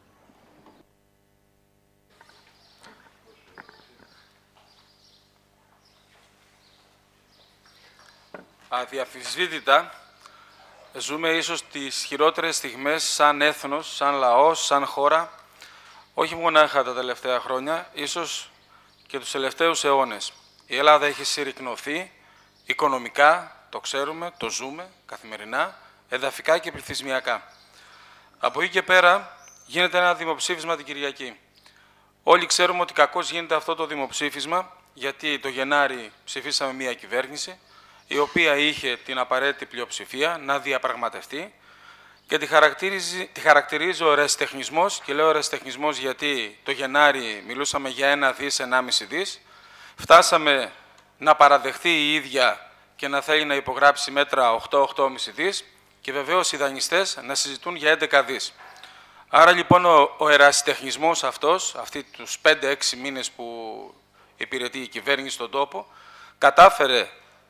Αδιαφυσβήτητα, ζούμε ίσως τις χειρότερες στιγμές σαν έθνος, σαν λαός, σαν χώρα, όχι μονάχα τα τελευταία χρόνια, ίσως και τους τελευταίους αιώνες. Η Ελλάδα έχει συρρικνωθεί οικονομικά, το ξέρουμε, το ζούμε καθημερινά, εδαφικά και πληθυσμιακά. Από εκεί και πέρα γίνεται ένα δημοψήφισμα την Κυριακή. Όλοι ξέρουμε ότι κακώς γίνεται αυτό το δημοψήφισμα, γιατί το Γενάρη ψηφίσαμε μια κυβέρνηση, η οποία είχε την απαραίτητη πλειοψηφία να διαπραγματευτεί και τη χαρακτηρίζει ο ερασιτεχνισμός, και λέω ερασιτεχνισμός γιατί το Γενάρη μιλούσαμε για 1 δις, 1,5 δις, φτάσαμε να παραδεχθεί η ίδια και να θέλει να υπογράψει μέτρα 8-8,5 δις και βεβαίως οι δανειστές να συζητούν για 11 δις. Άρα λοιπόν ο ερασιτεχνισμός αυτός, αυτοί τους 5-6 μήνες που υπηρετεί η κυβέρνηση στον τόπο, κατάφερε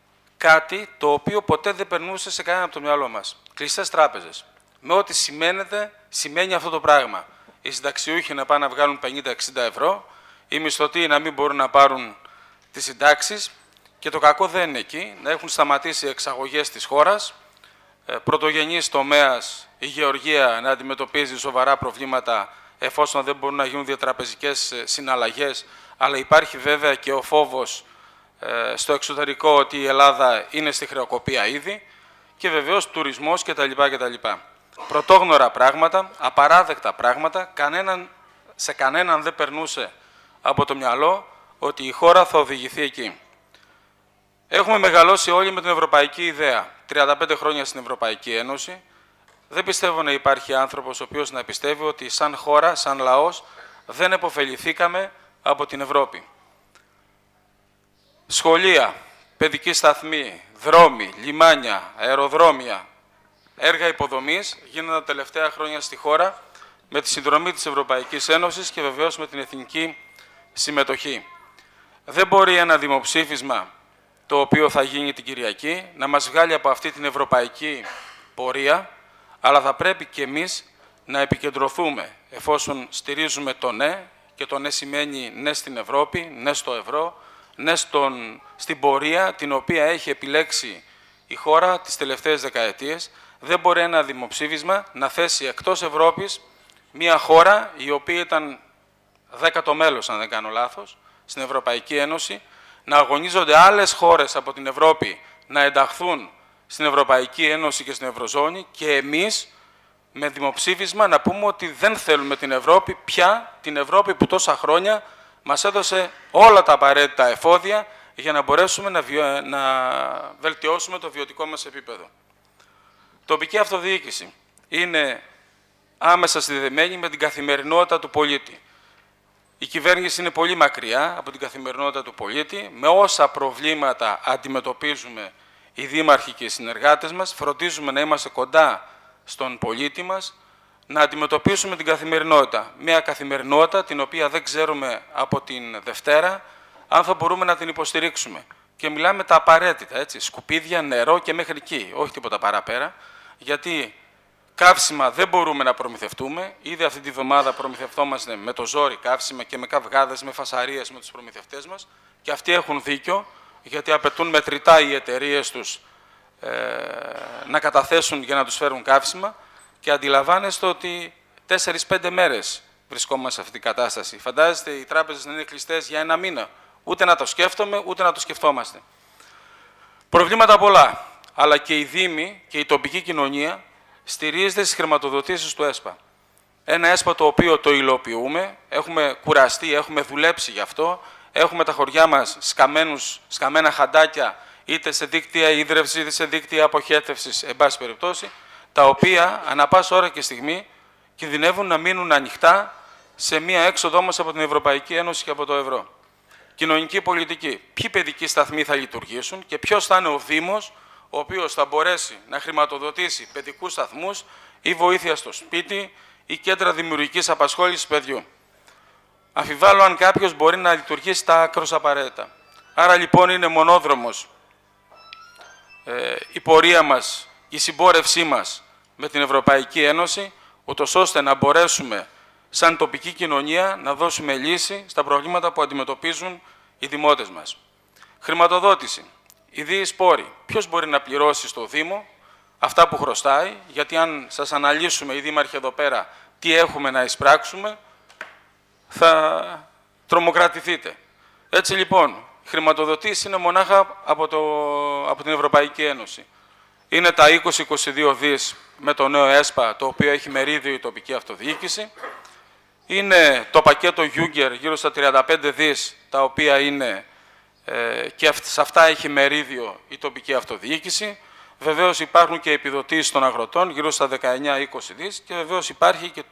κάτι το οποίο ποτέ δεν περνούσε σε κανένα από το μυαλό μας. Κλειστές τράπεζες. Με ό,τι σημαίνει αυτό το πράγμα. Οι συνταξιούχοι να πάνε να βγάλουν 50-60 ευρώ, οι μισθωτοί να μην μπορούν να πάρουν τις συντάξεις και το κακό δεν είναι εκεί, να έχουν σταματήσει εξαγωγές της χώρας, πρωτογενής τομέας, η γεωργία να αντιμετωπίζει σοβαρά προβλήματα εφόσον δεν μπορούν να γίνουν διατραπεζικές συναλλαγές, αλλά υπάρχει βέβαια και ο φόβος στο εξωτερικό ότι η Ελλάδα είναι στη χρεοκοπία ήδη και βεβαίως τουρισμός κτλ. Πρωτόγνωρα πράγματα, απαράδεκτα πράγματα, σε κανέναν δεν περνούσε από το μυαλό ότι η χώρα θα οδηγηθεί εκεί. Έχουμε μεγαλώσει όλοι με την ευρωπαϊκή ιδέα. 35 χρόνια στην Ευρωπαϊκή Ένωση. Δεν πιστεύω να υπάρχει άνθρωπος ο οποίος να πιστεύει ότι σαν χώρα, σαν λαός, δεν επωφεληθήκαμε από την Ευρώπη. Σχολεία, παιδικοί σταθμοί, δρόμοι, λιμάνια, αεροδρόμια, έργα υποδομής γίνονται τα τελευταία χρόνια στη χώρα με τη συνδρομή της Ευρωπαϊκής Ένωσης και βεβαίως με την εθνική συμμετοχή. Δεν μπορεί ένα δημοψήφισμα το οποίο θα γίνει την Κυριακή να μας βγάλει από αυτή την ευρωπαϊκή πορεία, αλλά θα πρέπει και εμείς να επικεντρωθούμε εφόσον στηρίζουμε το ναι, και το ναι σημαίνει ναι στην Ευρώπη, ναι στο ευρώ, ναι στην πορεία την οποία έχει επιλέξει η χώρα τις τελευταίες δεκαετίες. Δεν μπορεί ένα δημοψήφισμα να θέσει εκτός Ευρώπης μια χώρα η οποία ήταν 10ο μέλος, αν δεν κάνω λάθος, στην Ευρωπαϊκή Ένωση, να αγωνίζονται άλλες χώρες από την Ευρώπη να ενταχθούν στην Ευρωπαϊκή Ένωση και στην Ευρωζώνη και εμείς με δημοψήφισμα να πούμε ότι δεν θέλουμε την Ευρώπη πια, την Ευρώπη που τόσα χρόνια μας έδωσε όλα τα απαραίτητα εφόδια για να μπορέσουμε να βελτιώσουμε το βιωτικό μας επίπεδο. Τοπική αυτοδιοίκηση είναι άμεσα συνδεδεμένη με την καθημερινότητα του πολίτη. Η κυβέρνηση είναι πολύ μακριά από την καθημερινότητα του πολίτη. Με όσα προβλήματα αντιμετωπίζουμε οι δήμαρχοι και οι συνεργάτες μας, φροντίζουμε να είμαστε κοντά στον πολίτη μας, να αντιμετωπίσουμε την καθημερινότητα. Μια καθημερινότητα την οποία δεν ξέρουμε από την Δευτέρα αν θα μπορούμε να την υποστηρίξουμε. Και μιλάμε τα απαραίτητα, έτσι, σκουπίδια, νερό και μέχρι εκεί, όχι τίποτα παραπέρα, γιατί καύσιμα δεν μπορούμε να προμηθευτούμε. Ήδη αυτή τη βδομάδα προμηθευτόμαστε με το ζόρι καύσιμα και με καυγάδες, με φασαρίες με τους προμηθευτές μας και αυτοί έχουν δίκιο. γιατί απαιτούν μετρητά οι εταιρείες τους να καταθέσουν για να τους φέρουν καύσιμα και αντιλαμβάνεστε ότι 4-5 μέρες βρισκόμαστε σε αυτή την κατάσταση. Φαντάζεστε οι τράπεζες να είναι κλειστές για 1 μήνα. Ούτε να το σκέφτομαι, ούτε να το σκεφτόμαστε. Προβλήματα πολλά, αλλά και οι Δήμοι και η τοπική κοινωνία στηρίζεται στις χρηματοδοτήσεις του ΕΣΠΑ. Ένα ΕΣΠΑ το οποίο το υλοποιούμε, έχουμε κουραστεί, έχουμε δουλέψει γι' αυτό, έχουμε τα χωριά μας σκαμμένα χαντάκια, είτε σε δίκτυα ίδρευσης, είτε σε δίκτυα αποχέτευσης, εν πάση περιπτώσει, τα οποία ανά πάσα ώρα και στιγμή κινδυνεύουν να μείνουν ανοιχτά σε μία έξοδο όμως από την Ευρωπαϊκή Ένωση και από το ευρώ. Κοινωνική πολιτική. Ποιοι παιδικοί σταθμοί θα λειτουργήσουν και ποιος θα είναι ο Δήμος ο οποίος θα μπορέσει να χρηματοδοτήσει παιδικούς σταθμούς ή βοήθεια στο σπίτι ή κέντρα δημιουργικής απασχόλησης παιδιού. Αμφιβάλλω αν κάποιος μπορεί να λειτουργήσει τα άκρως απαραίτητα. Άρα λοιπόν είναι μονόδρομος η πορεία μας, η συμπόρευσή μας με την Ευρωπαϊκή Ένωση, ούτως ώστε να μπορέσουμε σαν τοπική κοινωνία να δώσουμε λύση στα προβλήματα που αντιμετωπίζουν οι δημότες μας. Χρηματοδότηση. Ιδίοι πόροι. Ποιος μπορεί να πληρώσει στο Δήμο αυτά που χρωστάει, γιατί αν σας αναλύσουμε οι δήμαρχοι εδώ πέρα τι έχουμε να εισπράξουμε, θα τρομοκρατηθείτε. Έτσι λοιπόν, η χρηματοδοτήση είναι μονάχα από την Ευρωπαϊκή Ένωση. Είναι τα 20-22 δις με το νέο ΕΣΠΑ, το οποίο έχει μερίδιο η τοπική αυτοδιοίκηση. Είναι το πακέτο Juncker γύρω στα 35 δις, τα οποία είναι και σε αυτά έχει μερίδιο η τοπική αυτοδιοίκηση. Βεβαίως υπάρχουν και επιδοτήσεις των αγροτών, γύρω στα 19-20 δις, και βεβαίως υπάρχει και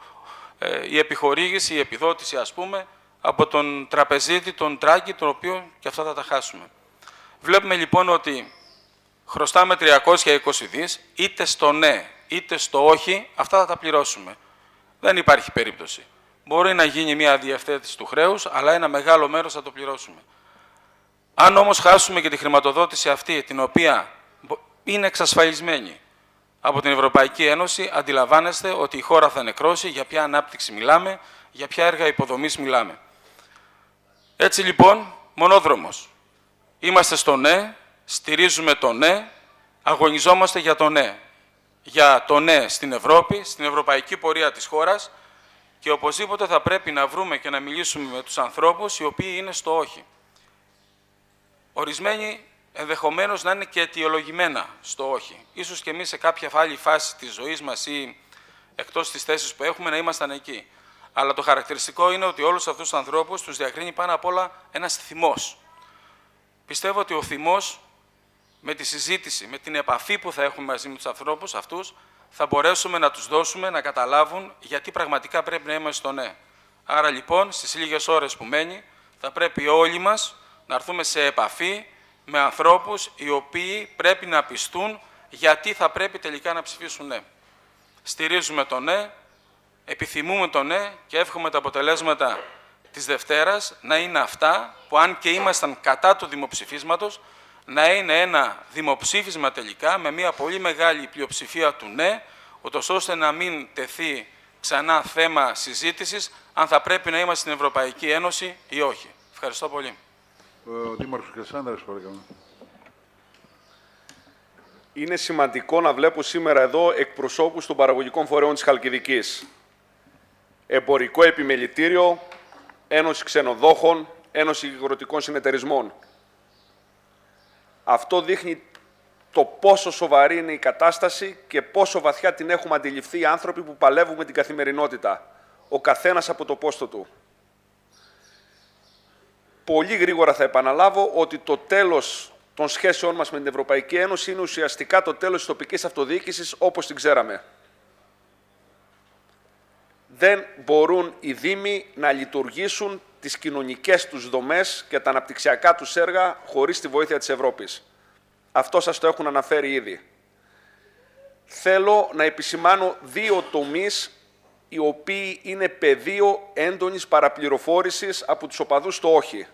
η επιχορήγηση, η επιδότηση, ας πούμε, από τον τραπεζίτη, τον Τράγκη, τον οποίο και αυτά θα τα χάσουμε. Βλέπουμε λοιπόν ότι χρωστάμε 320 δις, είτε στο ναι, είτε στο όχι, αυτά θα τα πληρώσουμε. Δεν υπάρχει περίπτωση. Μπορεί να γίνει μια διευθέτηση του χρέους, αλλά ένα μεγάλο μέρος θα το πληρώσουμε. Αν όμως χάσουμε και τη χρηματοδότηση αυτή, την οποία είναι εξασφαλισμένη από την Ευρωπαϊκή Ένωση, αντιλαμβάνεστε ότι η χώρα θα νεκρώσει, για ποια ανάπτυξη μιλάμε, για ποια έργα υποδομής μιλάμε. Έτσι λοιπόν, μονόδρομος. Είμαστε στο ναι, στηρίζουμε το ναι, αγωνιζόμαστε για το ναι. Για το ναι στην Ευρώπη, στην ευρωπαϊκή πορεία της χώρας, και οπωσδήποτε θα πρέπει να βρούμε και να μιλήσουμε με τους ανθρώπους οι οποίοι είναι στο όχι. Ορισμένοι ενδεχομένως να είναι και αιτιολογημένα στο όχι. Ίσως και εμείς σε κάποια άλλη φάση της ζωής μας ή εκτός της θέσης που έχουμε να ήμασταν εκεί. Αλλά το χαρακτηριστικό είναι ότι όλους αυτούς τους ανθρώπους τους διακρίνει πάνω απ' όλα ένας θυμός. Πιστεύω ότι ο θυμός, με τη συζήτηση, με την επαφή που θα έχουμε μαζί με τους ανθρώπους αυτούς, θα μπορέσουμε να τους δώσουμε να καταλάβουν γιατί πραγματικά πρέπει να είμαστε στο ναι. Άρα λοιπόν, στις λίγες ώρες που μένει, θα πρέπει όλοι μας να έρθουμε σε επαφή με ανθρώπους οι οποίοι πρέπει να πιστούν γιατί θα πρέπει τελικά να ψηφίσουν ναι. Στηρίζουμε το ναι, επιθυμούμε το ναι και εύχομαι τα αποτελέσματα της Δευτέρας να είναι αυτά που, αν και ήμασταν κατά του δημοψηφίσματος, να είναι ένα δημοψήφισμα τελικά με μια πολύ μεγάλη πλειοψηφία του ναι, ούτως ώστε να μην τεθεί ξανά θέμα συζήτησης αν θα πρέπει να είμαστε στην Ευρωπαϊκή Ένωση ή όχι. Ευχαριστώ πολύ. Ο Δήμαρχος Κασάνδρας, παρακαλώ. Είναι σημαντικό να βλέπω σήμερα εδώ εκπροσώπους των παραγωγικών φορέων της Χαλκιδικής. Εμπορικό Επιμελητήριο, Ένωση Ξενοδόχων, Ένωση Αγροτικών Συνεταιρισμών. Αυτό δείχνει το πόσο σοβαρή είναι η κατάσταση και πόσο βαθιά την έχουμε αντιληφθεί οι άνθρωποι που παλεύουμε την καθημερινότητα. Ο καθένας από το πόστο του. Πολύ γρήγορα θα επαναλάβω ότι το τέλος των σχέσεών μας με την Ευρωπαϊκή Ένωση είναι ουσιαστικά το τέλος της τοπικής αυτοδιοίκησης όπως την ξέραμε. Δεν μπορούν οι Δήμοι να λειτουργήσουν τις κοινωνικές τους δομές και τα αναπτυξιακά τους έργα χωρίς τη βοήθεια της Ευρώπης. Αυτό σας το έχουν αναφέρει ήδη. Θέλω να επισημάνω δύο τομείς οι οποίοι είναι πεδίο έντονης παραπληροφόρησης από τους οπαδούς στο όχι.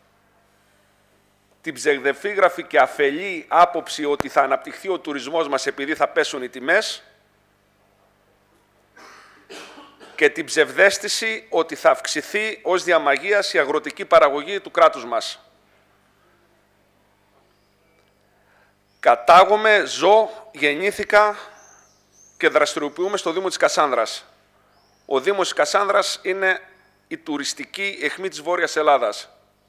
Την ψευδεπίγραφη και αφελή άποψη ότι θα αναπτυχθεί ο τουρισμός μας επειδή θα πέσουν οι τιμές και την ψευδαίσθηση ότι θα αυξηθεί ως διαμαγείας η αγροτική παραγωγή του κράτους μας. Κατάγομαι, ζω, γεννήθηκα και δραστηριοποιούμε στο Δήμο της Κασάνδρας. Ο Δήμος της Κασάνδρας είναι η τουριστική αιχμή της Βόρειας Ελλάδας.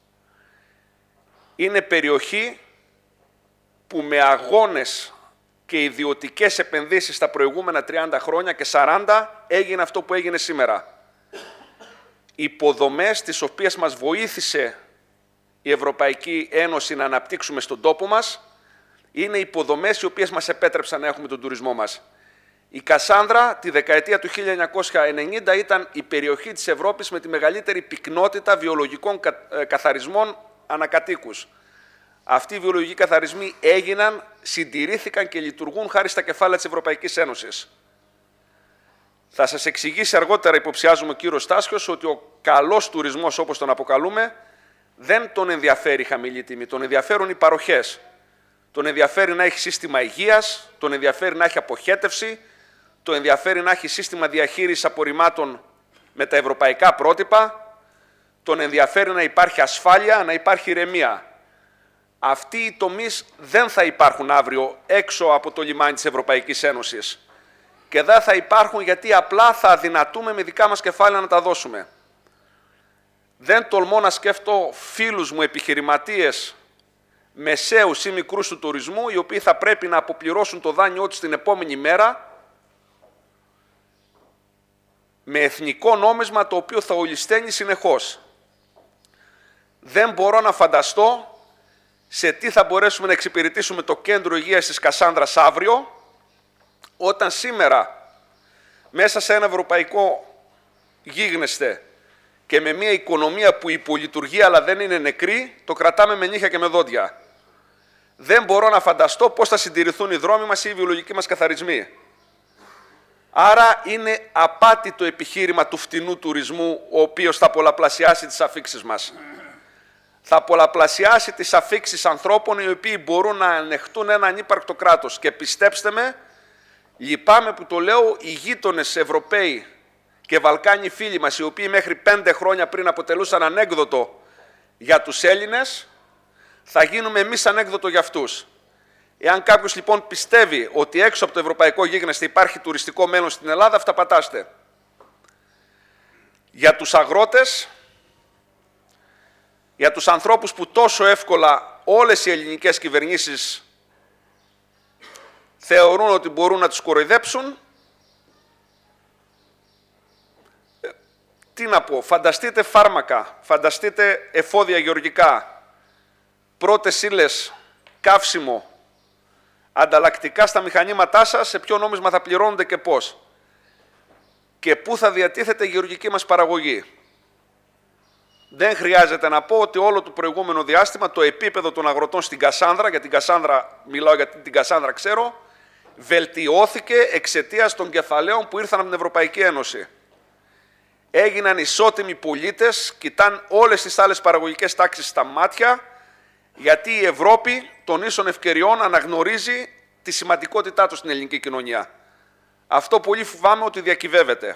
Είναι περιοχή που με αγώνες και ιδιωτικές επενδύσεις τα προηγούμενα 30 χρόνια και 40 έγινε αυτό που έγινε σήμερα. Υποδομές τις οποίες μας βοήθησε η Ευρωπαϊκή Ένωση να αναπτύξουμε στον τόπο μας, είναι υποδομές οι οποίες μας επέτρεψαν να έχουμε τον τουρισμό μας. Η Κασάνδρα τη δεκαετία του 1990 ήταν η περιοχή της Ευρώπης με τη μεγαλύτερη πυκνότητα βιολογικών καθαρισμών ανακατοίκους. Αυτοί οι βιολογικοί καθαρισμοί έγιναν, συντηρήθηκαν και λειτουργούν χάρη στα κεφάλαια της Ευρωπαϊκής Ένωσης. Θα σας εξηγήσει αργότερα, υποψιάζουμε, ο κύριος Στάσιος, ότι ο καλός τουρισμός, όπως τον αποκαλούμε, δεν τον ενδιαφέρει η χαμηλή τιμή, τον ενδιαφέρουν οι παροχές. Τον ενδιαφέρει να έχει σύστημα υγείας, τον ενδιαφέρει να έχει αποχέτευση, τον ενδιαφέρει να έχει σύστημα διαχείρισης απορριμμάτων με τα ευρωπαϊκά πρότυπα, τον ενδιαφέρει να υπάρχει ασφάλεια, να υπάρχει ηρεμία. Αυτοί οι τομείς δεν θα υπάρχουν αύριο έξω από το λιμάνι της Ευρωπαϊκής Ένωσης. Και δεν θα υπάρχουν γιατί απλά θα αδυνατούμε με δικά μας κεφάλαια να τα δώσουμε. Δεν τολμώ να σκέφτω φίλους μου επιχειρηματίες μεσαίους ή μικρούς του τουρισμού, οι οποίοι θα πρέπει να αποπληρώσουν το δάνειό τους την επόμενη μέρα με εθνικό νόμισμα το οποίο θα ολισθαίνει συνεχώς. Δεν μπορώ να φανταστώ σε τι θα μπορέσουμε να εξυπηρετήσουμε το κέντρο υγείας της Κασάνδρας αύριο, όταν σήμερα μέσα σε ένα ευρωπαϊκό γίγνεσθε και με μια οικονομία που υπολειτουργεί αλλά δεν είναι νεκρή, το κρατάμε με νύχια και με δόντια. Δεν μπορώ να φανταστώ πώς θα συντηρηθούν οι δρόμοι μας ή οι βιολογικοί μας καθαρισμοί. Άρα είναι απάτη το επιχείρημα του φτηνού τουρισμού, ο οποίος θα πολλαπλασιάσει τις αφίξεις μας. Θα πολλαπλασιάσει τις αφίξεις ανθρώπων οι οποίοι μπορούν να ανεχτούν ένα ανύπαρκτο κράτος. Και πιστέψτε με, λυπάμαι που το λέω, οι γείτονες Ευρωπαίοι και Βαλκάνοι φίλοι μας, οι οποίοι μέχρι 5 χρόνια πριν αποτελούσαν ανέκδοτο για τους Έλληνες, θα γίνουμε εμείς ανέκδοτο για αυτούς. Εάν κάποιος λοιπόν πιστεύει ότι έξω από το ευρωπαϊκό γίγνεσθε υπάρχει τουριστικό μέλλον στην Ελλάδα, αυταπατάστε. Για τους αγρότες, για τους ανθρώπους που τόσο εύκολα όλες οι ελληνικές κυβερνήσεις θεωρούν ότι μπορούν να τους κοροϊδέψουν, τι να πω, φανταστείτε φάρμακα, φανταστείτε εφόδια γεωργικά, πρώτες ύλες, καύσιμο, ανταλλακτικά στα μηχανήματά σας, σε ποιο νόμισμα θα πληρώνονται και πώς. Και πού θα διατίθεται η γεωργική μας παραγωγή. Δεν χρειάζεται να πω ότι όλο το προηγούμενο διάστημα το επίπεδο των αγροτών στην Κασάνδρα, για την Κασάνδρα μιλάω, γιατί την Κασάνδρα ξέρω, βελτιώθηκε εξαιτίας των κεφαλαίων που ήρθαν από την Ευρωπαϊκή Ένωση. Έγιναν ισότιμοι πολίτες, κοιτάν όλες τις άλλες παραγωγικές τάξεις στα μάτια, γιατί η Ευρώπη των ίσων ευκαιριών αναγνωρίζει τη σημαντικότητά του στην ελληνική κοινωνία. Αυτό πολύ φοβάμαι ότι διακυβεύεται.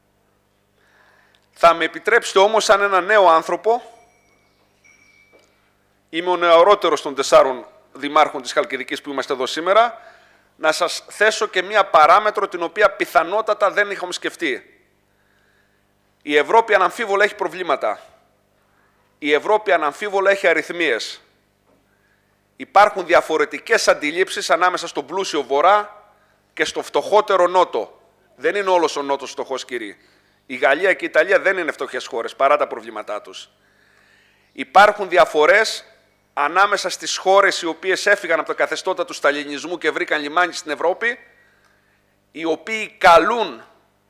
Θα με επιτρέψετε όμως, σαν ένα νέο άνθρωπο, είμαι ο νεαρότερος των 4 δημάρχων της Χαλκιδικής που είμαστε εδώ σήμερα, να σας θέσω και μία παράμετρο την οποία πιθανότατα δεν είχαμε σκεφτεί. Η Ευρώπη αναμφίβολα έχει προβλήματα. Η Ευρώπη αναμφίβολα έχει αριθμίες. Υπάρχουν διαφορετικές αντιλήψεις ανάμεσα στον πλούσιο Βορρά και στο φτωχότερο Νότο. Δεν είναι όλος ο Νότος φτωχός, κύριοι. Η Γαλλία και η Ιταλία δεν είναι φτωχές χώρες, παρά τα προβλήματά τους. Υπάρχουν διαφορές ανάμεσα στις χώρες οι οποίες έφυγαν από τα καθεστώτα του σταλινισμού και βρήκαν λιμάνι στην Ευρώπη, οι οποίοι καλούν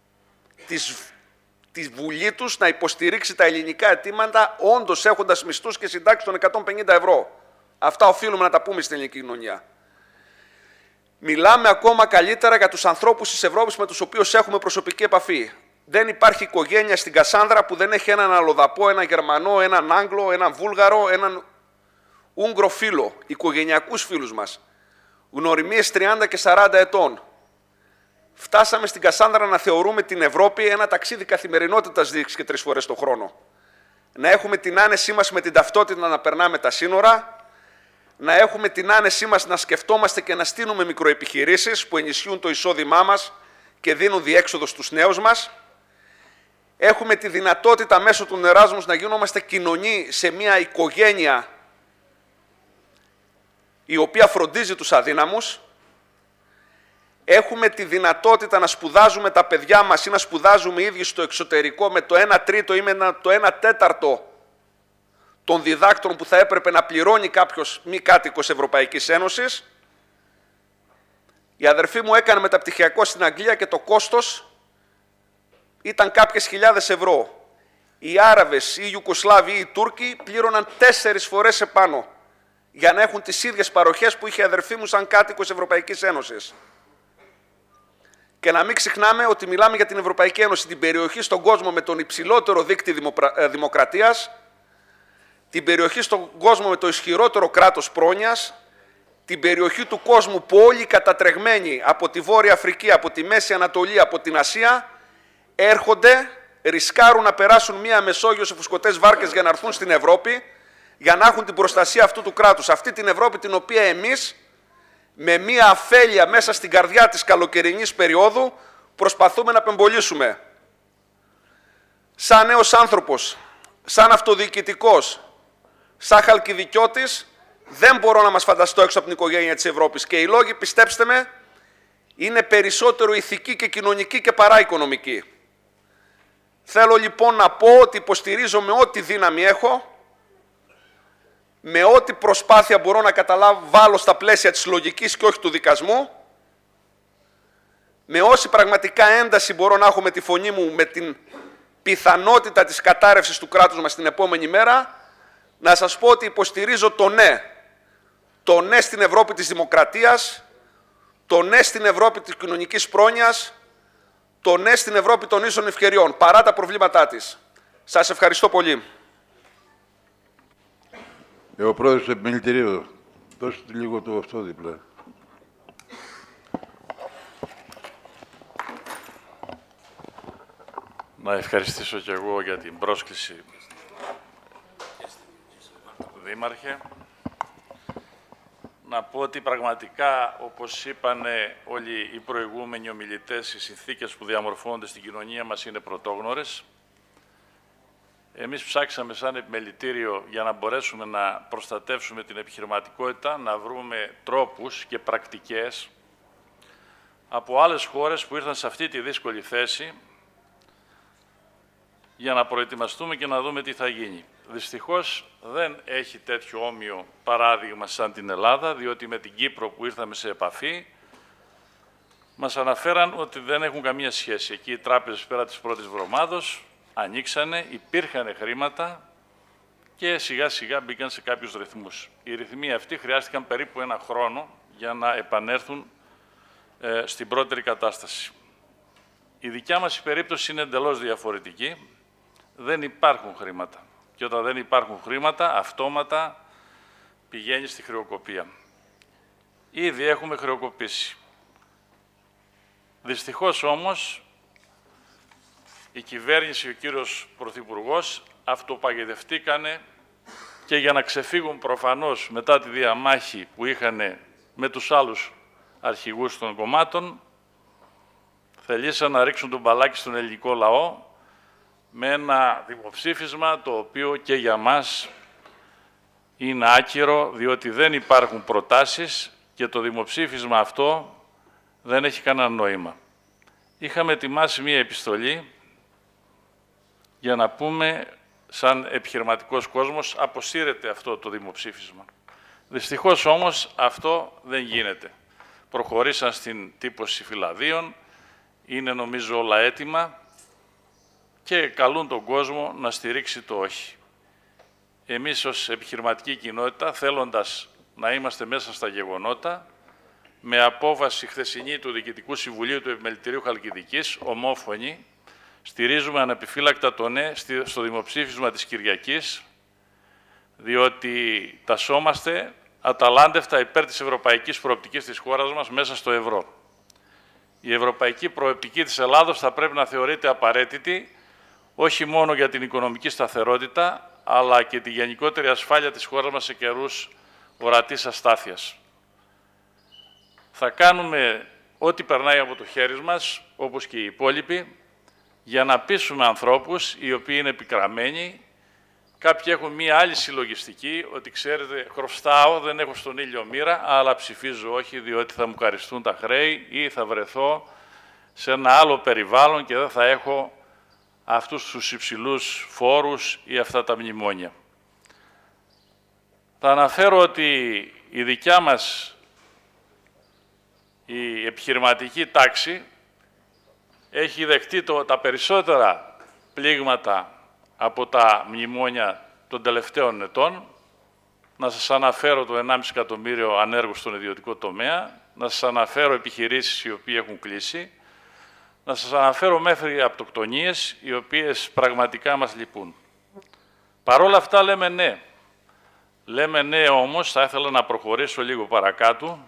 τη Βουλή τους να υποστηρίξει τα ελληνικά αιτήματα, όντως έχοντας μισθούς και συντάξεις των 150 ευρώ. Αυτά οφείλουμε να τα πούμε στην ελληνική κοινωνία. Μιλάμε ακόμα καλύτερα για τους ανθρώπους της Ευρώπης με τους οποίους έχουμε προσωπική επαφή. Δεν υπάρχει οικογένεια στην Κασάνδρα που δεν έχει έναν Αλλοδαπό, έναν Γερμανό, έναν Άγγλο, έναν Βούλγαρο, έναν Ούγγρο φίλο, οικογενειακούς φίλους μας. Γνωριμίες 30 και 40 ετών. Φτάσαμε στην Κασάνδρα να θεωρούμε την Ευρώπη ένα ταξίδι καθημερινότητας 2 και 3 φορές το χρόνο. Να έχουμε την άνεσή μας με την ταυτότητα να περνάμε τα σύνορα, να έχουμε την άνεσή μας να σκεφτόμαστε και να στείλουμε μικροεπιχειρήσεις που ενισχύουν το εισόδημά μας και δίνουν διέξοδο στους νέους μας. Έχουμε τη δυνατότητα μέσω του Εράσμους να γινόμαστε κοινωνοί σε μια οικογένεια η οποία φροντίζει τους αδύναμους. Έχουμε τη δυνατότητα να σπουδάζουμε τα παιδιά μας ή να σπουδάζουμε οι ίδιοι στο εξωτερικό με το 1/3 ή με το 1/4 των διδάκτρων που θα έπρεπε να πληρώνει κάποιος μη κάτοικος Ευρωπαϊκής Ένωσης. Η αδερφή μου έκανε μεταπτυχιακό στην Αγγλία και το κόστος ήταν κάποιες χιλιάδες ευρώ. Οι Άραβες, οι Ιουκοσλάβοι ή οι Τούρκοι πλήρωναν 4 φορές επάνω για να έχουν τις ίδιες παροχές που είχε η αδερφή μου σαν κάτοικος Ευρωπαϊκής Ένωσης. Και να μην ξεχνάμε ότι μιλάμε για την Ευρωπαϊκή Ένωση, την περιοχή στον κόσμο με τον υψηλότερο δείκτη δημοκρατίας, την περιοχή στον κόσμο με το ισχυρότερο κράτος πρόνοιας, την περιοχή του κόσμου που όλοι οι κατατρεγμένοι από τη Βόρεια Αφρική, από τη Μέση Ανατολή, από την Ασία, έρχονται, ρισκάρουν να περάσουν μία Μεσόγειο σε φουσκωτές βάρκες για να έρθουν στην Ευρώπη, για να έχουν την προστασία αυτού του κράτους. Αυτή την Ευρώπη την οποία εμείς, με μία αφέλεια μέσα στην καρδιά της καλοκαιρινής περίοδου, προσπαθούμε να απεμπολίσουμε. Σαν νέος άνθρωπος, σαν αυτοδιοικητικός, σαν χαλκιδικιώτης, δεν μπορώ να μας φανταστώ έξω από την οικογένεια της Ευρώπης. Και οι λόγοι, πιστέψτε με, είναι περισσότερο ηθικοί και κοινωνικοί και παρά οικονομικοί. Θέλω λοιπόν να πω ότι υποστηρίζω με ό,τι δύναμη έχω, με ό,τι προσπάθεια μπορώ να βάλω στα πλαίσια της λογικής και όχι του δικασμού, με όση πραγματικά ένταση μπορώ να έχω με τη φωνή μου, με την πιθανότητα της κατάρρευσης του κράτους μας την επόμενη μέρα, να σας πω ότι υποστηρίζω το ναι. Το ναι στην Ευρώπη της δημοκρατίας, το ναι στην Ευρώπη της κοινωνικής πρόνοιας, το ναι στην Ευρώπη των ίσων ευκαιριών, παρά τα προβλήματά της. Σας ευχαριστώ πολύ. Ο πρόεδρος του Επιμελητηρίου, δώστε λίγο το αυτό δίπλα. Να ευχαριστήσω και εγώ για την πρόσκληση, Δήμαρχε. Να πω ότι πραγματικά, όπως είπαν όλοι οι προηγούμενοι ομιλητές, οι συνθήκες που διαμορφώνονται στην κοινωνία μας είναι πρωτόγνωρες. Εμείς ψάξαμε σαν Επιμελητήριο για να μπορέσουμε να προστατεύσουμε την επιχειρηματικότητα, να βρούμε τρόπους και πρακτικές από άλλες χώρες που ήρθαν σε αυτή τη δύσκολη θέση για να προετοιμαστούμε και να δούμε τι θα γίνει. Δυστυχώς δεν έχει τέτοιο όμοιο παράδειγμα σαν την Ελλάδα, διότι με την Κύπρο που ήρθαμε σε επαφή μας αναφέραν ότι δεν έχουν καμία σχέση. Εκεί οι τράπεζες πέρα της πρώτης εβδομάδος ανοίξανε, υπήρχαν χρήματα και σιγά σιγά μπήκαν σε κάποιους ρυθμούς. Οι ρυθμοί αυτοί χρειάστηκαν περίπου 1 χρόνο για να επανέλθουν στην πρώτερη κατάσταση. Η δικιά μας η περίπτωση είναι εντελώς διαφορετική. Δεν υπάρχουν χρήματα. Και όταν δεν υπάρχουν χρήματα, αυτόματα πηγαίνει στη χρεοκοπία. Ήδη έχουμε χρεοκοπήσει. Δυστυχώς όμως, η κυβέρνηση, ο κύριος Πρωθυπουργός, αυτοπαγιδευτήκανε και για να ξεφύγουν προφανώς μετά τη διαμάχη που είχαν με τους άλλους αρχηγούς των κομμάτων, θελήσαν να ρίξουν τον μπαλάκι στον ελληνικό λαό με ένα δημοψήφισμα το οποίο και για μας είναι άκυρο, διότι δεν υπάρχουν προτάσεις και το δημοψήφισμα αυτό δεν έχει κανένα νόημα. Είχαμε ετοιμάσει μία επιστολή για να πούμε σαν επιχειρηματικός κόσμος αποσύρεται αυτό το δημοψήφισμα. Δυστυχώς όμως αυτό δεν γίνεται. Προχωρήσαν στην τύπωση φυλαδίων, είναι νομίζω όλα έτοιμα και καλούν τον κόσμο να στηρίξει το όχι. Εμείς ως επιχειρηματική κοινότητα, θέλοντας να είμαστε μέσα στα γεγονότα, με απόβαση χθεσινή του Διοικητικού Συμβουλίου του Επιμελητηρίου Χαλκιδικής, ομόφωνη, στηρίζουμε ανεπιφύλακτα το ναι στο δημοψήφισμα της Κυριακής, διότι τασσόμαστε αταλάντευτα υπέρ της ευρωπαϊκής προοπτικής της χώρας μας μέσα στο ευρώ. Η ευρωπαϊκή προοπτική της Ελλάδος θα πρέπει να θεωρείται απαραίτητη, όχι μόνο για την οικονομική σταθερότητα, αλλά και τη γενικότερη ασφάλεια της χώρας μας σε καιρούς ορατής αστάθειας. Θα κάνουμε ό,τι περνάει από το χέρι μας, όπως και οι υπόλοιποι, για να πείσουμε ανθρώπους οι οποίοι είναι επικραμμένοι. Κάποιοι έχουν μία άλλη συλλογιστική, ότι ξέρετε, χρωστάω, δεν έχω στον ήλιο μοίρα, αλλά ψηφίζω όχι, διότι θα μου καριστούν τα χρέη ή θα βρεθώ σε ένα άλλο περιβάλλον και δεν θα έχω αυτούς τους υψηλούς φόρους ή αυτά τα μνημόνια. Θα αναφέρω ότι η δικιά μας η επιχειρηματική τάξη έχει δεχτεί τα περισσότερα πλήγματα από τα μνημόνια των τελευταίων ετών. Να σας αναφέρω το 1,5 εκατομμύριο ανέργους στον ιδιωτικό τομέα, να σας αναφέρω επιχειρήσεις οι οποίοι έχουν κλείσει, να σας αναφέρω μέχρι αυτοκτονίες οι οποίες πραγματικά μας λυπούν. Παρ' όλα αυτά λέμε ναι. Λέμε ναι όμως, θα ήθελα να προχωρήσω λίγο παρακάτω,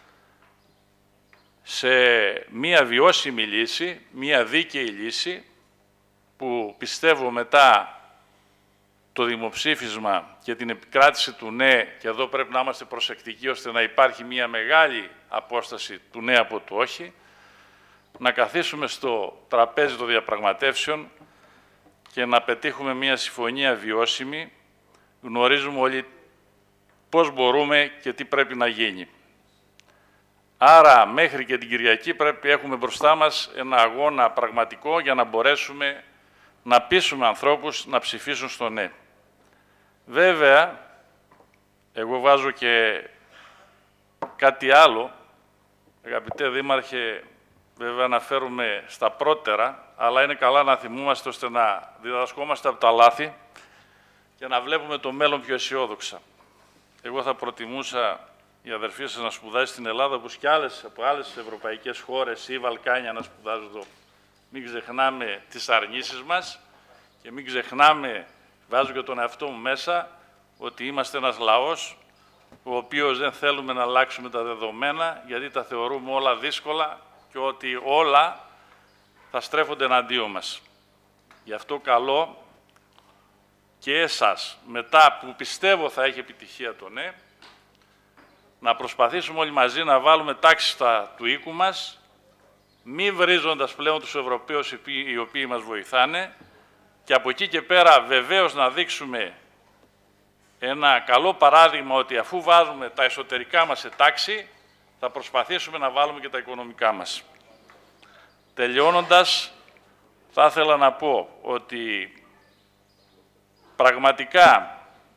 σε μία βιώσιμη λύση, μία δίκαιη λύση, που πιστεύω μετά το δημοψήφισμα και την επικράτηση του ναι, και εδώ πρέπει να είμαστε προσεκτικοί ώστε να υπάρχει μία μεγάλη απόσταση του ναι από το όχι, να καθίσουμε στο τραπέζι των διαπραγματεύσεων και να πετύχουμε μία συμφωνία βιώσιμη. Γνωρίζουμε όλοι πώς μπορούμε και τι πρέπει να γίνει. Άρα, μέχρι και την Κυριακή έχουμε μπροστά μας ένα αγώνα πραγματικό για να μπορέσουμε να πείσουμε ανθρώπους να ψηφίσουν στο ναι. Βέβαια, εγώ βάζω και κάτι άλλο. Αγαπητέ Δήμαρχε, βέβαια αναφέρουμε στα πρώτερα, αλλά είναι καλά να θυμούμαστε ώστε να διδασκόμαστε από τα λάθη και να βλέπουμε το μέλλον πιο αισιόδοξα. Εγώ θα προτιμούσα η αδερφή σας να σπουδάσει στην Ελλάδα, όπως και από άλλες ευρωπαϊκές χώρες ή Βαλκάνια να σπουδάζουν εδώ. Μην ξεχνάμε τις αρνήσεις μας και μην ξεχνάμε, βάζω και τον εαυτό μου μέσα, ότι είμαστε ένας λαός ο οποίος δεν θέλουμε να αλλάξουμε τα δεδομένα, γιατί τα θεωρούμε όλα δύσκολα και ότι όλα θα στρέφονται εναντίον μας. Γι' αυτό καλώ και εσάς, μετά που πιστεύω θα έχει επιτυχία το ναι, να προσπαθήσουμε όλοι μαζί να βάλουμε τάξη του οίκου μας, μη βρίζοντας πλέον τους Ευρωπαίους οι οποίοι μας βοηθάνε, και από εκεί και πέρα βεβαίως να δείξουμε ένα καλό παράδειγμα ότι αφού βάζουμε τα εσωτερικά μας σε τάξη, θα προσπαθήσουμε να βάλουμε και τα οικονομικά μας. Τελειώνοντας, θα ήθελα να πω ότι πραγματικά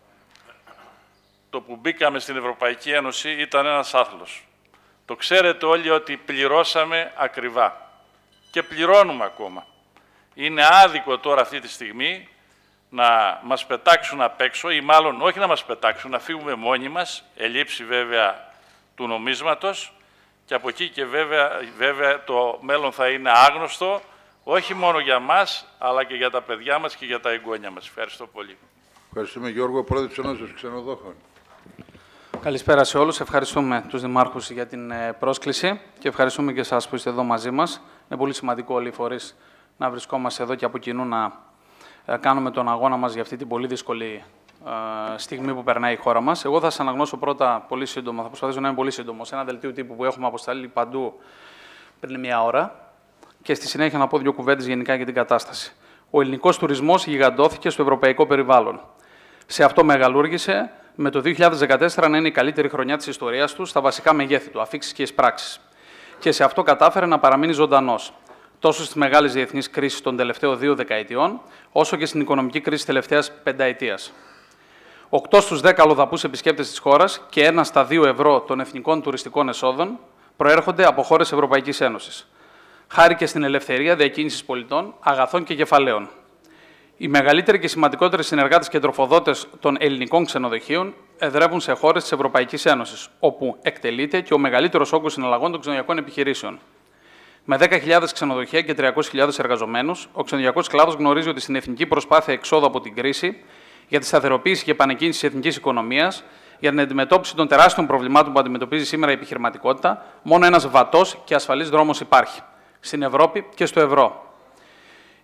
το που μπήκαμε στην Ευρωπαϊκή Ένωση ήταν ένας άθλος. Το ξέρετε όλοι ότι πληρώσαμε ακριβά και πληρώνουμε ακόμα. Είναι άδικο τώρα αυτή τη στιγμή να μας πετάξουν απ' έξω ή μάλλον όχι να μας πετάξουν, να φύγουμε μόνοι μας, ελήψη βέβαια του νομίσματος, και από εκεί και βέβαια το μέλλον θα είναι άγνωστο, όχι μόνο για μας, αλλά και για τα παιδιά μας και για τα εγγόνια μας. Ευχαριστώ πολύ. Ευχαριστούμε, Γιώργο, πρόεδρε της Ενώσεως Ξενοδόχων. Καλησπέρα σε όλους. Ευχαριστούμε τους δημάρχους για την πρόσκληση και ευχαριστούμε και εσάς που είστε εδώ μαζί μας. Είναι πολύ σημαντικό όλοι οι φορείς να βρισκόμαστε εδώ και από κοινού να κάνουμε τον αγώνα μας για αυτή την πολύ δύσκολη στιγμή που περνάει η χώρα μας. Εγώ θα σας αναγνώσω πρώτα πολύ σύντομα, θα προσπαθήσω να είμαι πολύ σύντομο, σε ένα δελτίο τύπου που έχουμε αποσταλεί παντού πριν μία ώρα και στη συνέχεια να πω δύο κουβέντες γενικά για την κατάσταση. Ο ελληνικός τουρισμός γιγαντώθηκε στο ευρωπαϊκό περιβάλλον. Σε αυτό μεγαλούργησε με το 2014 να είναι η καλύτερη χρονιά της ιστορίας του στα βασικά μεγέθη του, αφίξεις και εισπράξεις. Και σε αυτό κατάφερε να παραμείνει ζωντανός, τόσο στις μεγάλες διεθνείς κρίσεις των τελευταίων 2 δεκαετιών, όσο και στην οικονομική κρίση της τελευταίας πενταετίας. 8 στους 10 αλλοδαπούς επισκέπτες της χώρας και 1 στα 2 ευρώ των εθνικών τουριστικών εσόδων προέρχονται από χώρες Ευρωπαϊκής Ένωσης. Χάρη και στην ελευθερία διακίνησης πολιτών, αγαθών και κεφαλαίων. Οι μεγαλύτεροι και σημαντικότεροι συνεργάτες και τροφοδότες των ελληνικών ξενοδοχείων εδρεύουν σε χώρες της Ευρωπαϊκής Ένωσης, όπου εκτελείται και ο μεγαλύτερος όγκος συναλλαγών των ξενοδοχειακών επιχειρήσεων. Με 10.000 ξενοδοχεία και 300.000 εργαζομένους, ο ξενοδοχειακός κλάδος γνωρίζει ότι στην εθνική προσπάθεια εξόδου από την κρίση, για τη σταθεροποίηση και επανεκκίνηση της εθνικής οικονομίας, για την αντιμετώπιση των τεράστιων προβλημάτων που αντιμετωπίζει σήμερα η επιχειρηματικότητα, μόνο ένας βατός και ασφαλής δρόμος υπάρχει: στην Ευρώπη και στο ευρώ.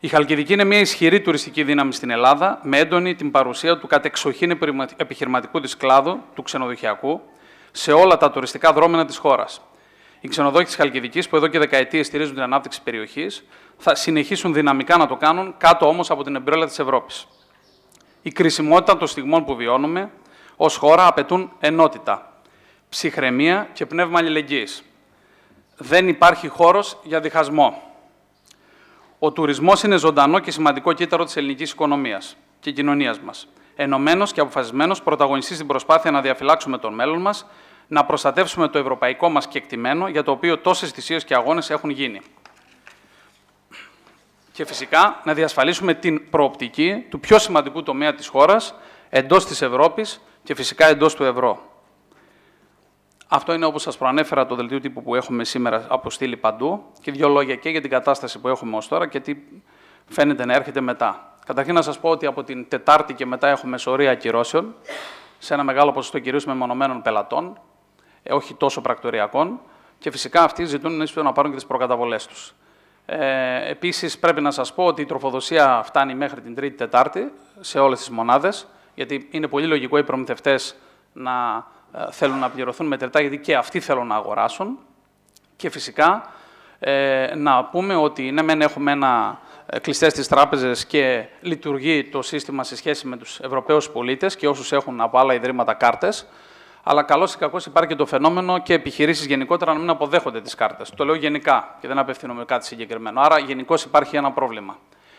Η Χαλκιδική είναι μια ισχυρή τουριστική δύναμη στην Ελλάδα, με έντονη την παρουσία του κατεξοχήν επιχειρηματικού της κλάδου, του ξενοδοχειακού, σε όλα τα τουριστικά δρόμενα της χώρας. Οι ξενοδόχοι της Χαλκιδικής, που εδώ και δεκαετίες στηρίζουν την ανάπτυξη της περιοχής, θα συνεχίσουν δυναμικά να το κάνουν, κάτω όμως από την εμπρέλα της Ευρώπης. Η κρισιμότητα των στιγμών που βιώνουμε ως χώρα απαιτούν ενότητα, ψυχραιμία και πνεύμα αλληλεγγύης. Δεν υπάρχει χώρος για διχασμό. Ο τουρισμός είναι ζωντανό και σημαντικό κύτταρο της ελληνικής οικονομίας και κοινωνίας μας. Ενωμένος και αποφασισμένος πρωταγωνιστής στην προσπάθεια να διαφυλάξουμε τον μέλλον μας, να προστατεύσουμε το ευρωπαϊκό μας κεκτημένο, για το οποίο τόσες θυσίες και αγώνες έχουν γίνει. Και φυσικά να διασφαλίσουμε την προοπτική του πιο σημαντικού τομέα της χώρας, εντός της Ευρώπης και φυσικά εντός του ευρώ. Αυτό είναι, όπως σας προανέφερα, το δελτίο τύπου που έχουμε σήμερα αποστείλει παντού και δύο λόγια και για την κατάσταση που έχουμε ως τώρα και τι φαίνεται να έρχεται μετά. Καταρχήν να σας πω ότι από την Τετάρτη και μετά έχουμε σωρία ακυρώσεων σε ένα μεγάλο ποσοστό κυρίως μεμονωμένων πελατών, όχι τόσο πρακτοριακών, και φυσικά αυτοί ζητούν να πάρουν και τις προκαταβολές τους. Επίσης, πρέπει να σας πω ότι η τροφοδοσία φτάνει μέχρι την Τρίτη-Τετάρτη σε όλες τις μονάδες, γιατί είναι πολύ λογικό οι προμηθευτές να θέλουν να πληρωθούν μετρητά, γιατί και αυτοί θέλουν να αγοράσουν. Και φυσικά να πούμε ότι ναι, μεν έχουμε κλειστές τις τράπεζες και λειτουργεί το σύστημα σε σχέση με τους Ευρωπαίους πολίτες και όσους έχουν από άλλα ιδρύματα κάρτες, αλλά καλώς ή κακώς υπάρχει και το φαινόμενο και επιχειρήσεις γενικότερα να μην αποδέχονται τις κάρτες. Το λέω γενικά και δεν απευθύνομαι κάτι συγκεκριμένο. Άρα γενικώς υπάρχει ένα πρόβλημα.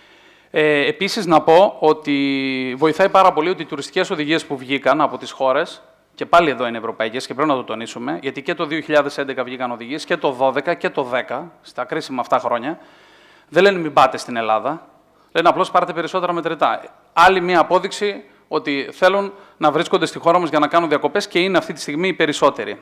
Επίσης να πω ότι βοηθάει πάρα πολύ ότι οι τουριστικές οδηγίες που βγήκαν από τις χώρες, και πάλι εδώ είναι ευρωπαϊκές και πρέπει να το τονίσουμε, γιατί και το 2011 βγήκαν οδηγίες και το 2012 και το 2010, στα κρίσιμα αυτά χρόνια, δεν λένε μην πάτε στην Ελλάδα, λένε απλώς πάρτε περισσότερα μετρητά. Άλλη μία απόδειξη ότι θέλουν να βρίσκονται στη χώρα μας για να κάνουν διακοπές και είναι αυτή τη στιγμή οι περισσότεροι.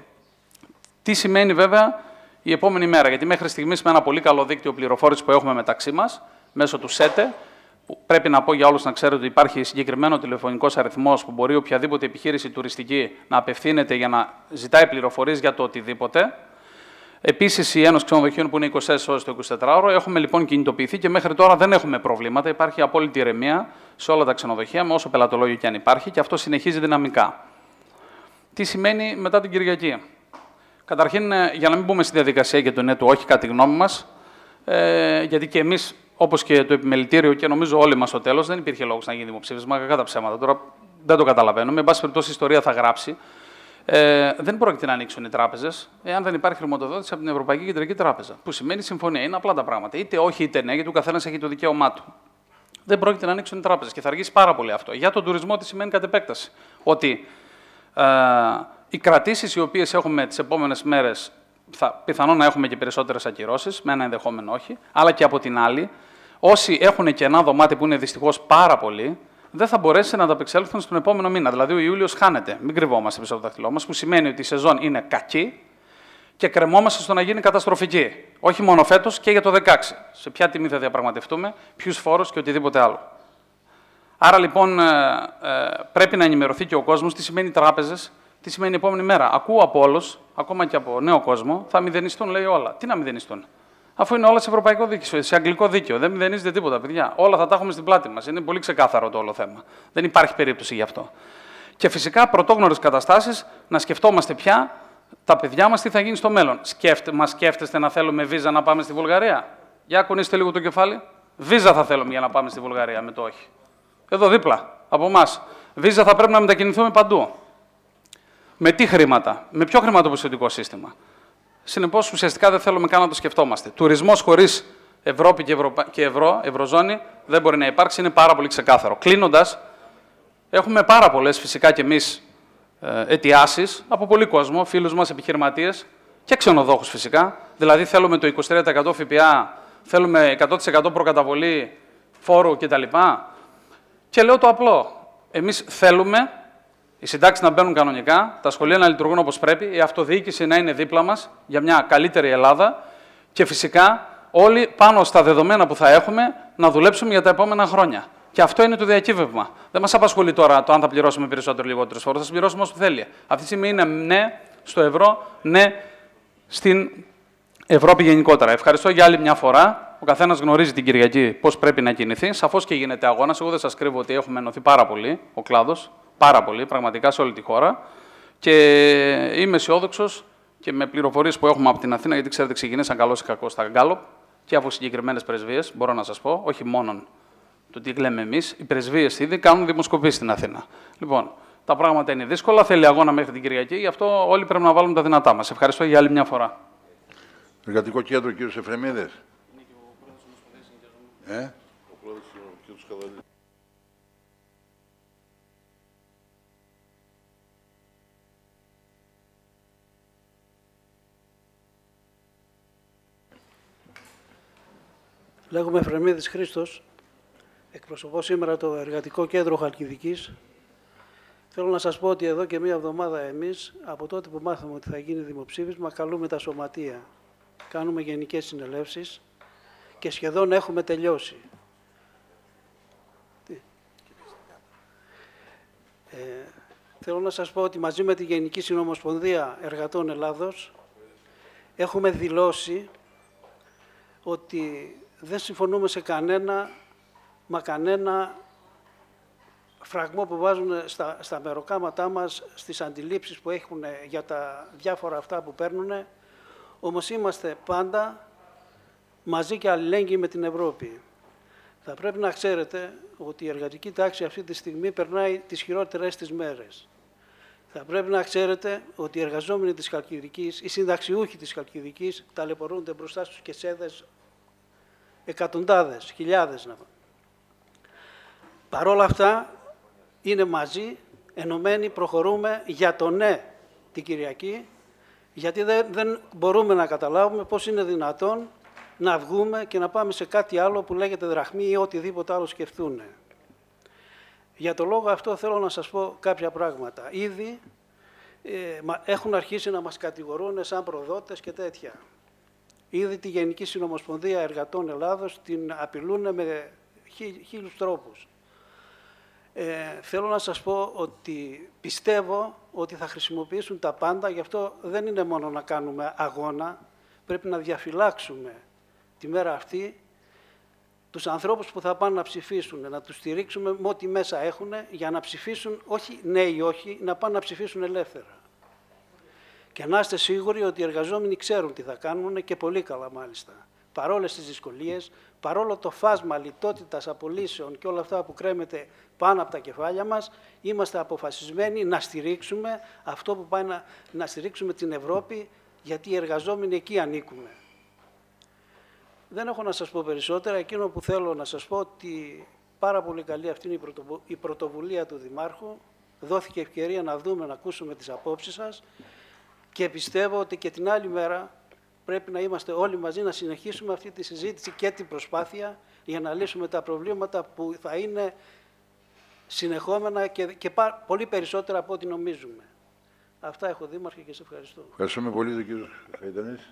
Τι σημαίνει βέβαια η επόμενη μέρα, γιατί μέχρι στιγμής με ένα πολύ καλό δίκτυο πληροφόρησης που έχουμε μεταξύ μας, μέσω του ΣΕΤΕ, που πρέπει να πω για όλους να ξέρετε ότι υπάρχει συγκεκριμένο τηλεφωνικός αριθμός που μπορεί οποιαδήποτε επιχείρηση τουριστική να απευθύνεται για να ζητάει πληροφορίες για το οτιδήποτε. Επίσης, η Ένωση Ξενοδοχείων που είναι 24 ώρες το 24ωρο, έχουμε λοιπόν κινητοποιηθεί και μέχρι τώρα δεν έχουμε προβλήματα. Υπάρχει απόλυτη ηρεμία σε όλα τα ξενοδοχεία, με όσο πελατολόγιο και αν υπάρχει, και αυτό συνεχίζει δυναμικά. Τι σημαίνει μετά την Κυριακή? Καταρχήν, για να μην μπούμε στη διαδικασία και το ναι του όχι, κατά τη γνώμη μας, γιατί και εμείς, όπως και το επιμελητήριο και νομίζω όλοι μας στο τέλος, δεν υπήρχε λόγος να γίνει δημοψήφισμα, κακά τα ψέματα. Τώρα δεν το καταλαβαίνουμε. Εν πάση περιπτώσει, η ιστορία θα γράψει. Δεν πρόκειται να ανοίξουν οι τράπεζες εάν δεν υπάρχει χρηματοδότηση από την Ευρωπαϊκή Κεντρική Τράπεζα. Που σημαίνει συμφωνία. Είναι απλά τα πράγματα. Είτε όχι είτε ναι, γιατί ο καθένας έχει το δικαίωμά του. Δεν πρόκειται να ανοίξουν οι τράπεζες και θα αργήσει πάρα πολύ αυτό. Για τον τουρισμό, τι σημαίνει κατ' επέκταση? Ότι οι κρατήσεις οι οποίες έχουμε τις επόμενες μέρες, πιθανόν να έχουμε και περισσότερες ακυρώσεις, με ένα ενδεχόμενο όχι, αλλά και από την άλλη, όσοι έχουν κενά δωμάτια που είναι δυστυχώς πάρα πολλοί, δεν θα μπορέσει να ανταπεξέλθουν στον επόμενο μήνα. Δηλαδή, ο Ιούλιος χάνεται. Μην κρυβόμαστε πίσω από το δάχτυλό μας, που σημαίνει ότι η σεζόν είναι κακή και κρεμόμαστε στο να γίνει καταστροφική. Όχι μόνο φέτος και για το 2016. Σε ποια τιμή θα διαπραγματευτούμε, ποιους φόρους και οτιδήποτε άλλο. Άρα λοιπόν πρέπει να ενημερωθεί και ο κόσμος τι σημαίνει τράπεζες, τι σημαίνει η επόμενη μέρα. Ακούω από όλους, ακόμα και από νέο κόσμο, θα μηδενιστούν, λέει όλα. Τι να μηδενιστούν? Αφού είναι όλα σε ευρωπαϊκό δίκαιο, σε αγγλικό δίκαιο. Δεν μηδενίζεται τίποτα, παιδιά. Όλα θα τα έχουμε στην πλάτη μας. Είναι πολύ ξεκάθαρο το όλο θέμα. Δεν υπάρχει περίπτωση γι' αυτό. Και φυσικά πρωτόγνωρες καταστάσεις να σκεφτόμαστε πια τα παιδιά μας τι θα γίνει στο μέλλον. Μας σκέφτεστε να θέλουμε βίζα να πάμε στη Βουλγαρία? Για κουνήστε λίγο το κεφάλι. Βίζα θα θέλουμε για να πάμε στη Βουλγαρία, με το όχι. Εδώ δίπλα, από εμάς. Βίζα θα πρέπει να μετακινηθούμε παντού. Με τι χρήματα? Με ποιο χρηματοπιστωτικό σύστημα? Συνεπώς, ουσιαστικά δεν θέλουμε καν να το σκεφτόμαστε. Τουρισμός χωρίς Ευρώπη και Ευρωζώνη δεν μπορεί να υπάρξει, είναι πάρα πολύ ξεκάθαρο. Κλείνοντας, έχουμε πάρα πολλές φυσικά κι εμείς αιτιάσεις από πολύ κόσμο, φίλους μας, επιχειρηματίες και ξενοδόχους φυσικά. Δηλαδή, θέλουμε το 23% ΦΠΑ, θέλουμε 100% προκαταβολή φόρου κτλ. Και λέω το απλό. Εμείς θέλουμε οι συντάξεις να μπαίνουν κανονικά, τα σχολεία να λειτουργούν όπως πρέπει, η αυτοδιοίκηση να είναι δίπλα μας για μια καλύτερη Ελλάδα και φυσικά όλοι πάνω στα δεδομένα που θα έχουμε να δουλέψουμε για τα επόμενα χρόνια. Και αυτό είναι το διακύβευμα. Δεν μας απασχολεί τώρα το αν θα πληρώσουμε περισσότερο ή λιγότερους φόρους, θα πληρώσουμε όσο θέλει. Αυτή τη στιγμή είναι ναι στο ευρώ, ναι στην Ευρώπη γενικότερα. Ευχαριστώ για άλλη μια φορά Ο καθένας γνωρίζει την Κυριακή πώς πρέπει να κινηθεί. Σαφώς και γίνεται αγώνας. Εγώ δεν σας κρύβω ότι έχουμε ενωθεί πάρα πολύ ο κλάδος. Πάρα πολύ, πραγματικά σε όλη τη χώρα. Και είμαι αισιόδοξος και με πληροφορίες που έχουμε από την Αθήνα, γιατί ξέρετε, ξεκινήσαν καλώς ή κακώς στα Γκάλοπ και από συγκεκριμένες πρεσβείες, μπορώ να σας πω, όχι μόνο το τι λέμε εμείς. Οι πρεσβείες ήδη κάνουν δημοσκοπήσεις στην Αθήνα. Λοιπόν, τα πράγματα είναι δύσκολα, θέλει αγώνα μέχρι την Κυριακή, γι' αυτό όλοι πρέπει να βάλουμε τα δυνατά μας. Ευχαριστώ για άλλη μια φορά. Εργατικό κέντρο, κύριος Εφρεμίδης. Λέγομαι Εφρεμίδης Χρήστος, εκπροσωπώ σήμερα το Εργατικό Κέντρο Χαλκιδικής. Θέλω να σας πω ότι εδώ και μία εβδομάδα εμείς, από τότε που μάθαμε ότι θα γίνει δημοψήφισμα, καλούμε τα σωματεία. Κάνουμε γενικές συνελεύσεις και σχεδόν έχουμε τελειώσει. Θέλω να σας πω ότι μαζί με τη Γενική Συνομοσπονδία Εργατών Ελλάδος έχουμε δηλώσει ότι δεν συμφωνούμε σε κανένα φραγμό που βάζουν στα μεροκάματά μας, στις αντιλήψεις που έχουν για τα διάφορα αυτά που παίρνουν. Όμως είμαστε πάντα μαζί και αλληλέγγυοι με την Ευρώπη. Θα πρέπει να ξέρετε ότι η εργατική τάξη αυτή τη στιγμή περνάει τις χειρότερες της μέρες. Θα πρέπει να ξέρετε ότι οι εργαζόμενοι της Χαλκιδικής, οι συνταξιούχοι της Χαλκιδικής, ταλαιπωρούνται μπροστά στους κεσέδες εκατοντάδες, χιλιάδες. Παρ' όλα αυτά, είναι μαζί, ενωμένοι, προχωρούμε για το ναι την Κυριακή, γιατί δεν μπορούμε να καταλάβουμε πώς είναι δυνατόν να βγούμε και να πάμε σε κάτι άλλο που λέγεται δραχμή ή οτιδήποτε άλλο σκεφτούν. Για το λόγο αυτό θέλω να σας πω κάποια πράγματα. Ήδη έχουν αρχίσει να μας κατηγορούν σαν προδότες και τέτοια. Ήδη τη Γενική Συνομοσπονδία Εργατών Ελλάδος την απειλούν με χίλιους τρόπους. Θέλω να σας πω ότι πιστεύω ότι θα χρησιμοποιήσουν τα πάντα, γι' αυτό δεν είναι μόνο να κάνουμε αγώνα, πρέπει να διαφυλάξουμε τη μέρα αυτή τους ανθρώπους που θα πάνε να ψηφίσουν, να τους στηρίξουμε με ό,τι μέσα έχουν για να ψηφίσουν, όχι ναι ή όχι, να πάνε να ψηφίσουν ελεύθερα. Και να είστε σίγουροι ότι οι εργαζόμενοι ξέρουν τι θα κάνουν και πολύ καλά μάλιστα. Παρόλες τις δυσκολίες, παρόλο το φάσμα λιτότητας, απολύσεων και όλα αυτά που κρέμεται πάνω από τα κεφάλια μας, είμαστε αποφασισμένοι να στηρίξουμε αυτό που πάει να στηρίξουμε την Ευρώπη, γιατί οι εργαζόμενοι εκεί ανήκουμε. Δεν έχω να σας πω περισσότερα. Εκείνο που θέλω να σας πω ότι πάρα πολύ καλή αυτή είναι η πρωτοβουλία του Δημάρχου. Δόθηκε ευκαιρία να δούμε, να ακούσουμε τις απόψεις σας και πιστεύω ότι και την άλλη μέρα πρέπει να είμαστε όλοι μαζί να συνεχίσουμε αυτή τη συζήτηση και την προσπάθεια για να λύσουμε τα προβλήματα που θα είναι συνεχόμενα και πολύ περισσότερα από ό,τι νομίζουμε. Αυτά έχω, Δήμαρχε, και σε ευχαριστώ. Ευχαριστούμε πολύ τον κύριο Χαϊτανής.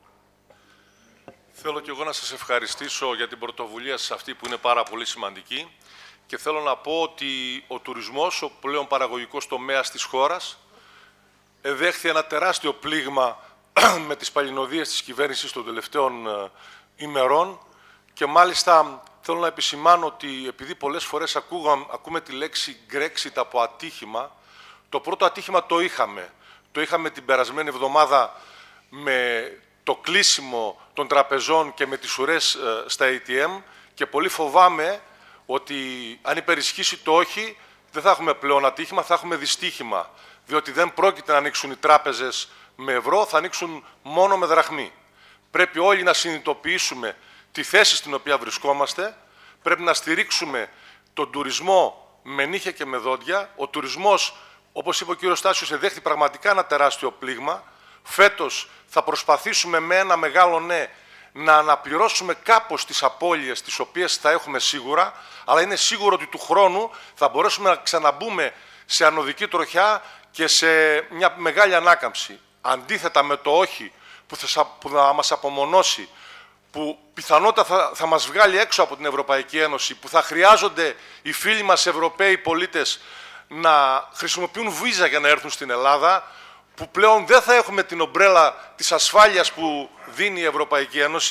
Θέλω και εγώ να σας ευχαριστήσω για την πρωτοβουλία σας αυτή που είναι πάρα πολύ σημαντική και θέλω να πω ότι ο τουρισμός, ο πλέον παραγωγικός τομέας της χώρας, εδέχθη ένα τεράστιο πλήγμα με τις παλινοδίες της κυβέρνησης των τελευταίων ημερών και μάλιστα θέλω να επισημάνω ότι επειδή πολλές φορές ακούμε τη λέξη Brexit από ατύχημα, το πρώτο ατύχημα το είχαμε. Το είχαμε την περασμένη εβδομάδα με το κλείσιμο των τραπεζών και με τις ουρές στα ATM και πολύ φοβάμαι ότι αν υπερισχύσει το όχι, δεν θα έχουμε πλέον ατύχημα, θα έχουμε δυστύχημα. Διότι δεν πρόκειται να ανοίξουν οι τράπεζες με ευρώ, θα ανοίξουν μόνο με δραχμή. Πρέπει όλοι να συνειδητοποιήσουμε τη θέση στην οποία βρισκόμαστε, πρέπει να στηρίξουμε τον τουρισμό με νύχια και με δόντια. Ο τουρισμός, όπως είπε ο κύριος Στάσιος, εδέχθη πραγματικά ένα τεράστιο πλήγμα. Φέτος θα προσπαθήσουμε με ένα μεγάλο ναι να αναπληρώσουμε κάπως τις απώλειες τις οποίες θα έχουμε σίγουρα, αλλά είναι σίγουρο ότι του χρόνου θα μπορέσουμε να ξαναμπούμε σε ανωδική τροχιά και σε μια μεγάλη ανάκαμψη. Αντίθετα με το όχι που θα μας απομονώσει, που πιθανότατα θα μας βγάλει έξω από την Ευρωπαϊκή Ένωση, που θα χρειάζονται οι φίλοι μας Ευρωπαίοι πολίτες να χρησιμοποιούν βίζα για να έρθουν στην Ελλάδα, που πλέον δεν θα έχουμε την ομπρέλα της ασφάλειας που δίνει η Ευρωπαϊκή Ένωση,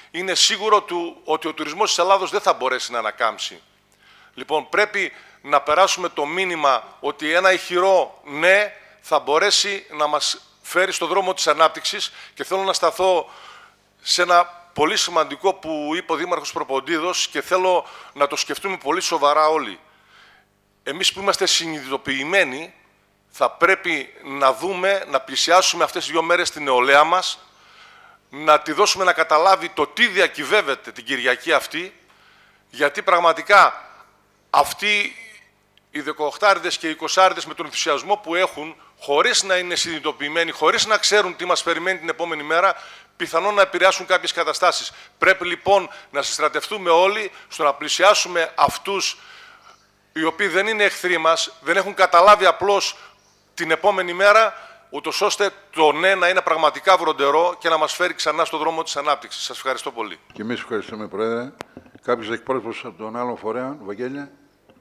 είναι σίγουρο ότι ο τουρισμός της Ελλάδος δεν θα μπορέσει να ανακάμψει. Λοιπόν, πρέπει να περάσουμε το μήνυμα ότι ένα ηχηρό ναι θα μπορέσει να μας φέρει στο δρόμο της ανάπτυξης, και θέλω να σταθώ σε ένα πολύ σημαντικό που είπε ο Δήμαρχος Προποντίδος και θέλω να το σκεφτούμε πολύ σοβαρά όλοι. Εμείς που είμαστε συνειδητοποιημένοι θα πρέπει να δούμε, να πλησιάσουμε αυτές τις 2 μέρες την νεολαία μας, να τη δώσουμε να καταλάβει το τι διακυβεύεται την Κυριακή αυτή, γιατί πραγματικά αυτοί οι 18άριδες και οι 20άριδες με τον ενθουσιασμό που έχουν, χωρίς να είναι συνειδητοποιημένοι, χωρίς να ξέρουν τι μας περιμένει την επόμενη μέρα, πιθανόν να επηρεάσουν κάποιες καταστάσεις. Πρέπει λοιπόν να συστρατευτούμε όλοι στο να πλησιάσουμε αυτούς οι οποίοι δεν είναι εχθροί μας, δεν έχουν καταλάβει απλώς την επόμενη μέρα, ούτως ώστε το ναι να είναι πραγματικά βροντερό και να μας φέρει ξανά στον δρόμο της ανάπτυξης. Σας ευχαριστώ πολύ. Και εμείς ευχαριστούμε, Πρόεδρε. Κάποιος εκπρόσωπος από τον άλλο φορέα, Βαγγέλια.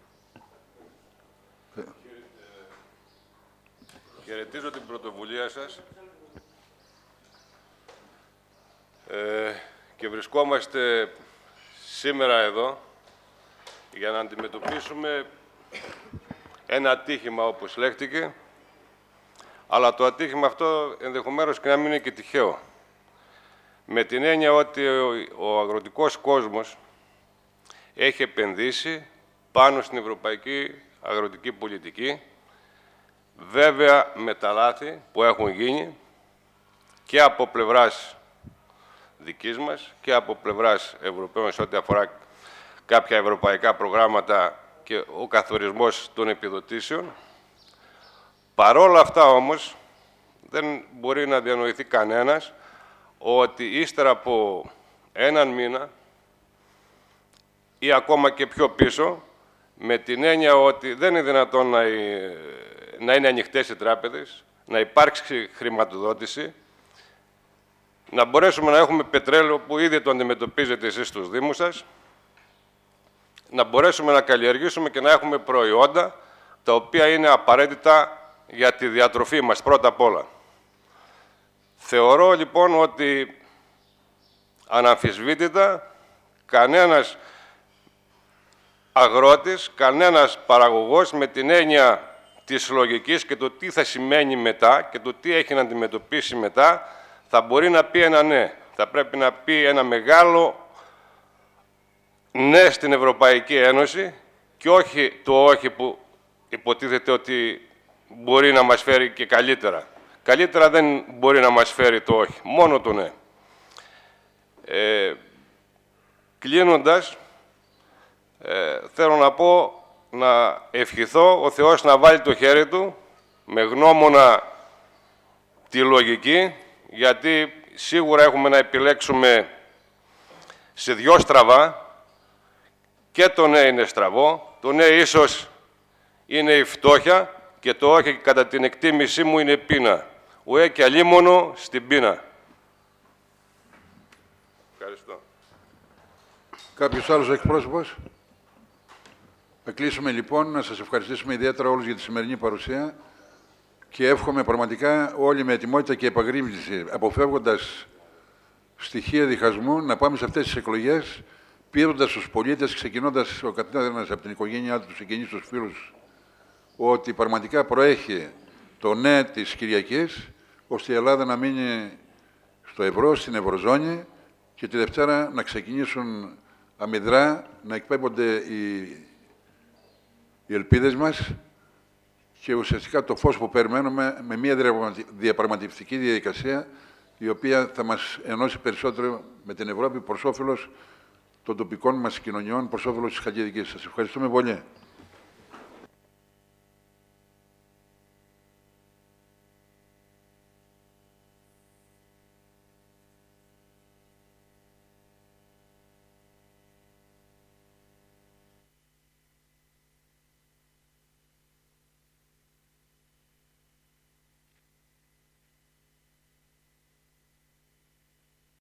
Χαιρετίζω την πρωτοβουλία σας και βρισκόμαστε σήμερα εδώ για να αντιμετωπίσουμε ένα ατύχημα, όπως λέχτηκε, αλλά το ατύχημα αυτό ενδεχομένως και να μην είναι και τυχαίο. Με την έννοια ότι ο αγροτικός κόσμος έχει επενδύσει πάνω στην ευρωπαϊκή αγροτική πολιτική, βέβαια με τα λάθη που έχουν γίνει και από πλευράς δικής μας και από πλευράς Ευρωπαίων σε ό,τι αφορά κάποια ευρωπαϊκά προγράμματα και ο καθορισμός των επιδοτήσεων. Παρόλα αυτά όμως δεν μπορεί να διανοηθεί κανένας ότι ύστερα από έναν μήνα ή ακόμα και πιο πίσω, με την έννοια ότι δεν είναι δυνατόν να είναι ανοιχτές οι τράπεζες, να υπάρξει χρηματοδότηση, να μπορέσουμε να έχουμε πετρέλαιο που ήδη το αντιμετωπίζετε εσείς στους Δήμους σας, να μπορέσουμε να καλλιεργήσουμε και να έχουμε προϊόντα τα οποία είναι απαραίτητα για τη διατροφή μας πρώτα απ' όλα. Θεωρώ λοιπόν ότι αναμφισβήτητα κανένας αγρότης, κανένας παραγωγός με την έννοια της λογικής και το τι θα σημαίνει μετά και το τι έχει να αντιμετωπίσει μετά θα μπορεί να πει ένα ναι. Θα πρέπει να πει ένα μεγάλο ναι στην Ευρωπαϊκή Ένωση και όχι το όχι που υποτίθεται ότι μπορεί να μας φέρει και καλύτερα. Καλύτερα δεν μπορεί να μας φέρει το όχι, μόνο το ναι. Κλείνοντας, θέλω να πω, να ευχηθώ ο Θεός να βάλει το χέρι Του με γνώμονα τη λογική, γιατί σίγουρα έχουμε να επιλέξουμε σε 2 στραβά και το ναι είναι στραβό, το ναι ίσως είναι η φτώχεια και το όχι κατά την εκτίμησή μου είναι πείνα. Ουέ και αλίμονο στην πείνα. Ευχαριστώ. Κάποιος άλλος εκπρόσωπος? Θα κλείσουμε λοιπόν, να σας ευχαριστήσουμε ιδιαίτερα όλους για τη σημερινή παρουσία και εύχομαι πραγματικά όλοι με ετοιμότητα και επαγρύπνηση, αποφεύγοντας στοιχεία διχασμού, να πάμε σε αυτές τις εκλογές, πιέζοντας τους πολίτες, ξεκινώντας ο καθένας από την οικογένειά του, τους συγγενείς, τους φίλους, ότι πραγματικά προέχει το ναι της Κυριακής, ώστε η Ελλάδα να μείνει στο ευρώ, στην ευρωζώνη και τη Δευτέρα να ξεκινήσουν αμυδρά, να εκπέμπονται οι ελπίδες μας και ουσιαστικά το φως που περιμένουμε με μια διαπραγματευτική διαδικασία η οποία θα μας ενώσει περισσότερο με την Ευρώπη προς όφελος των τοπικών μας κοινωνιών, προς όφελος της Χαλκιδικής. Σας ευχαριστούμε πολύ.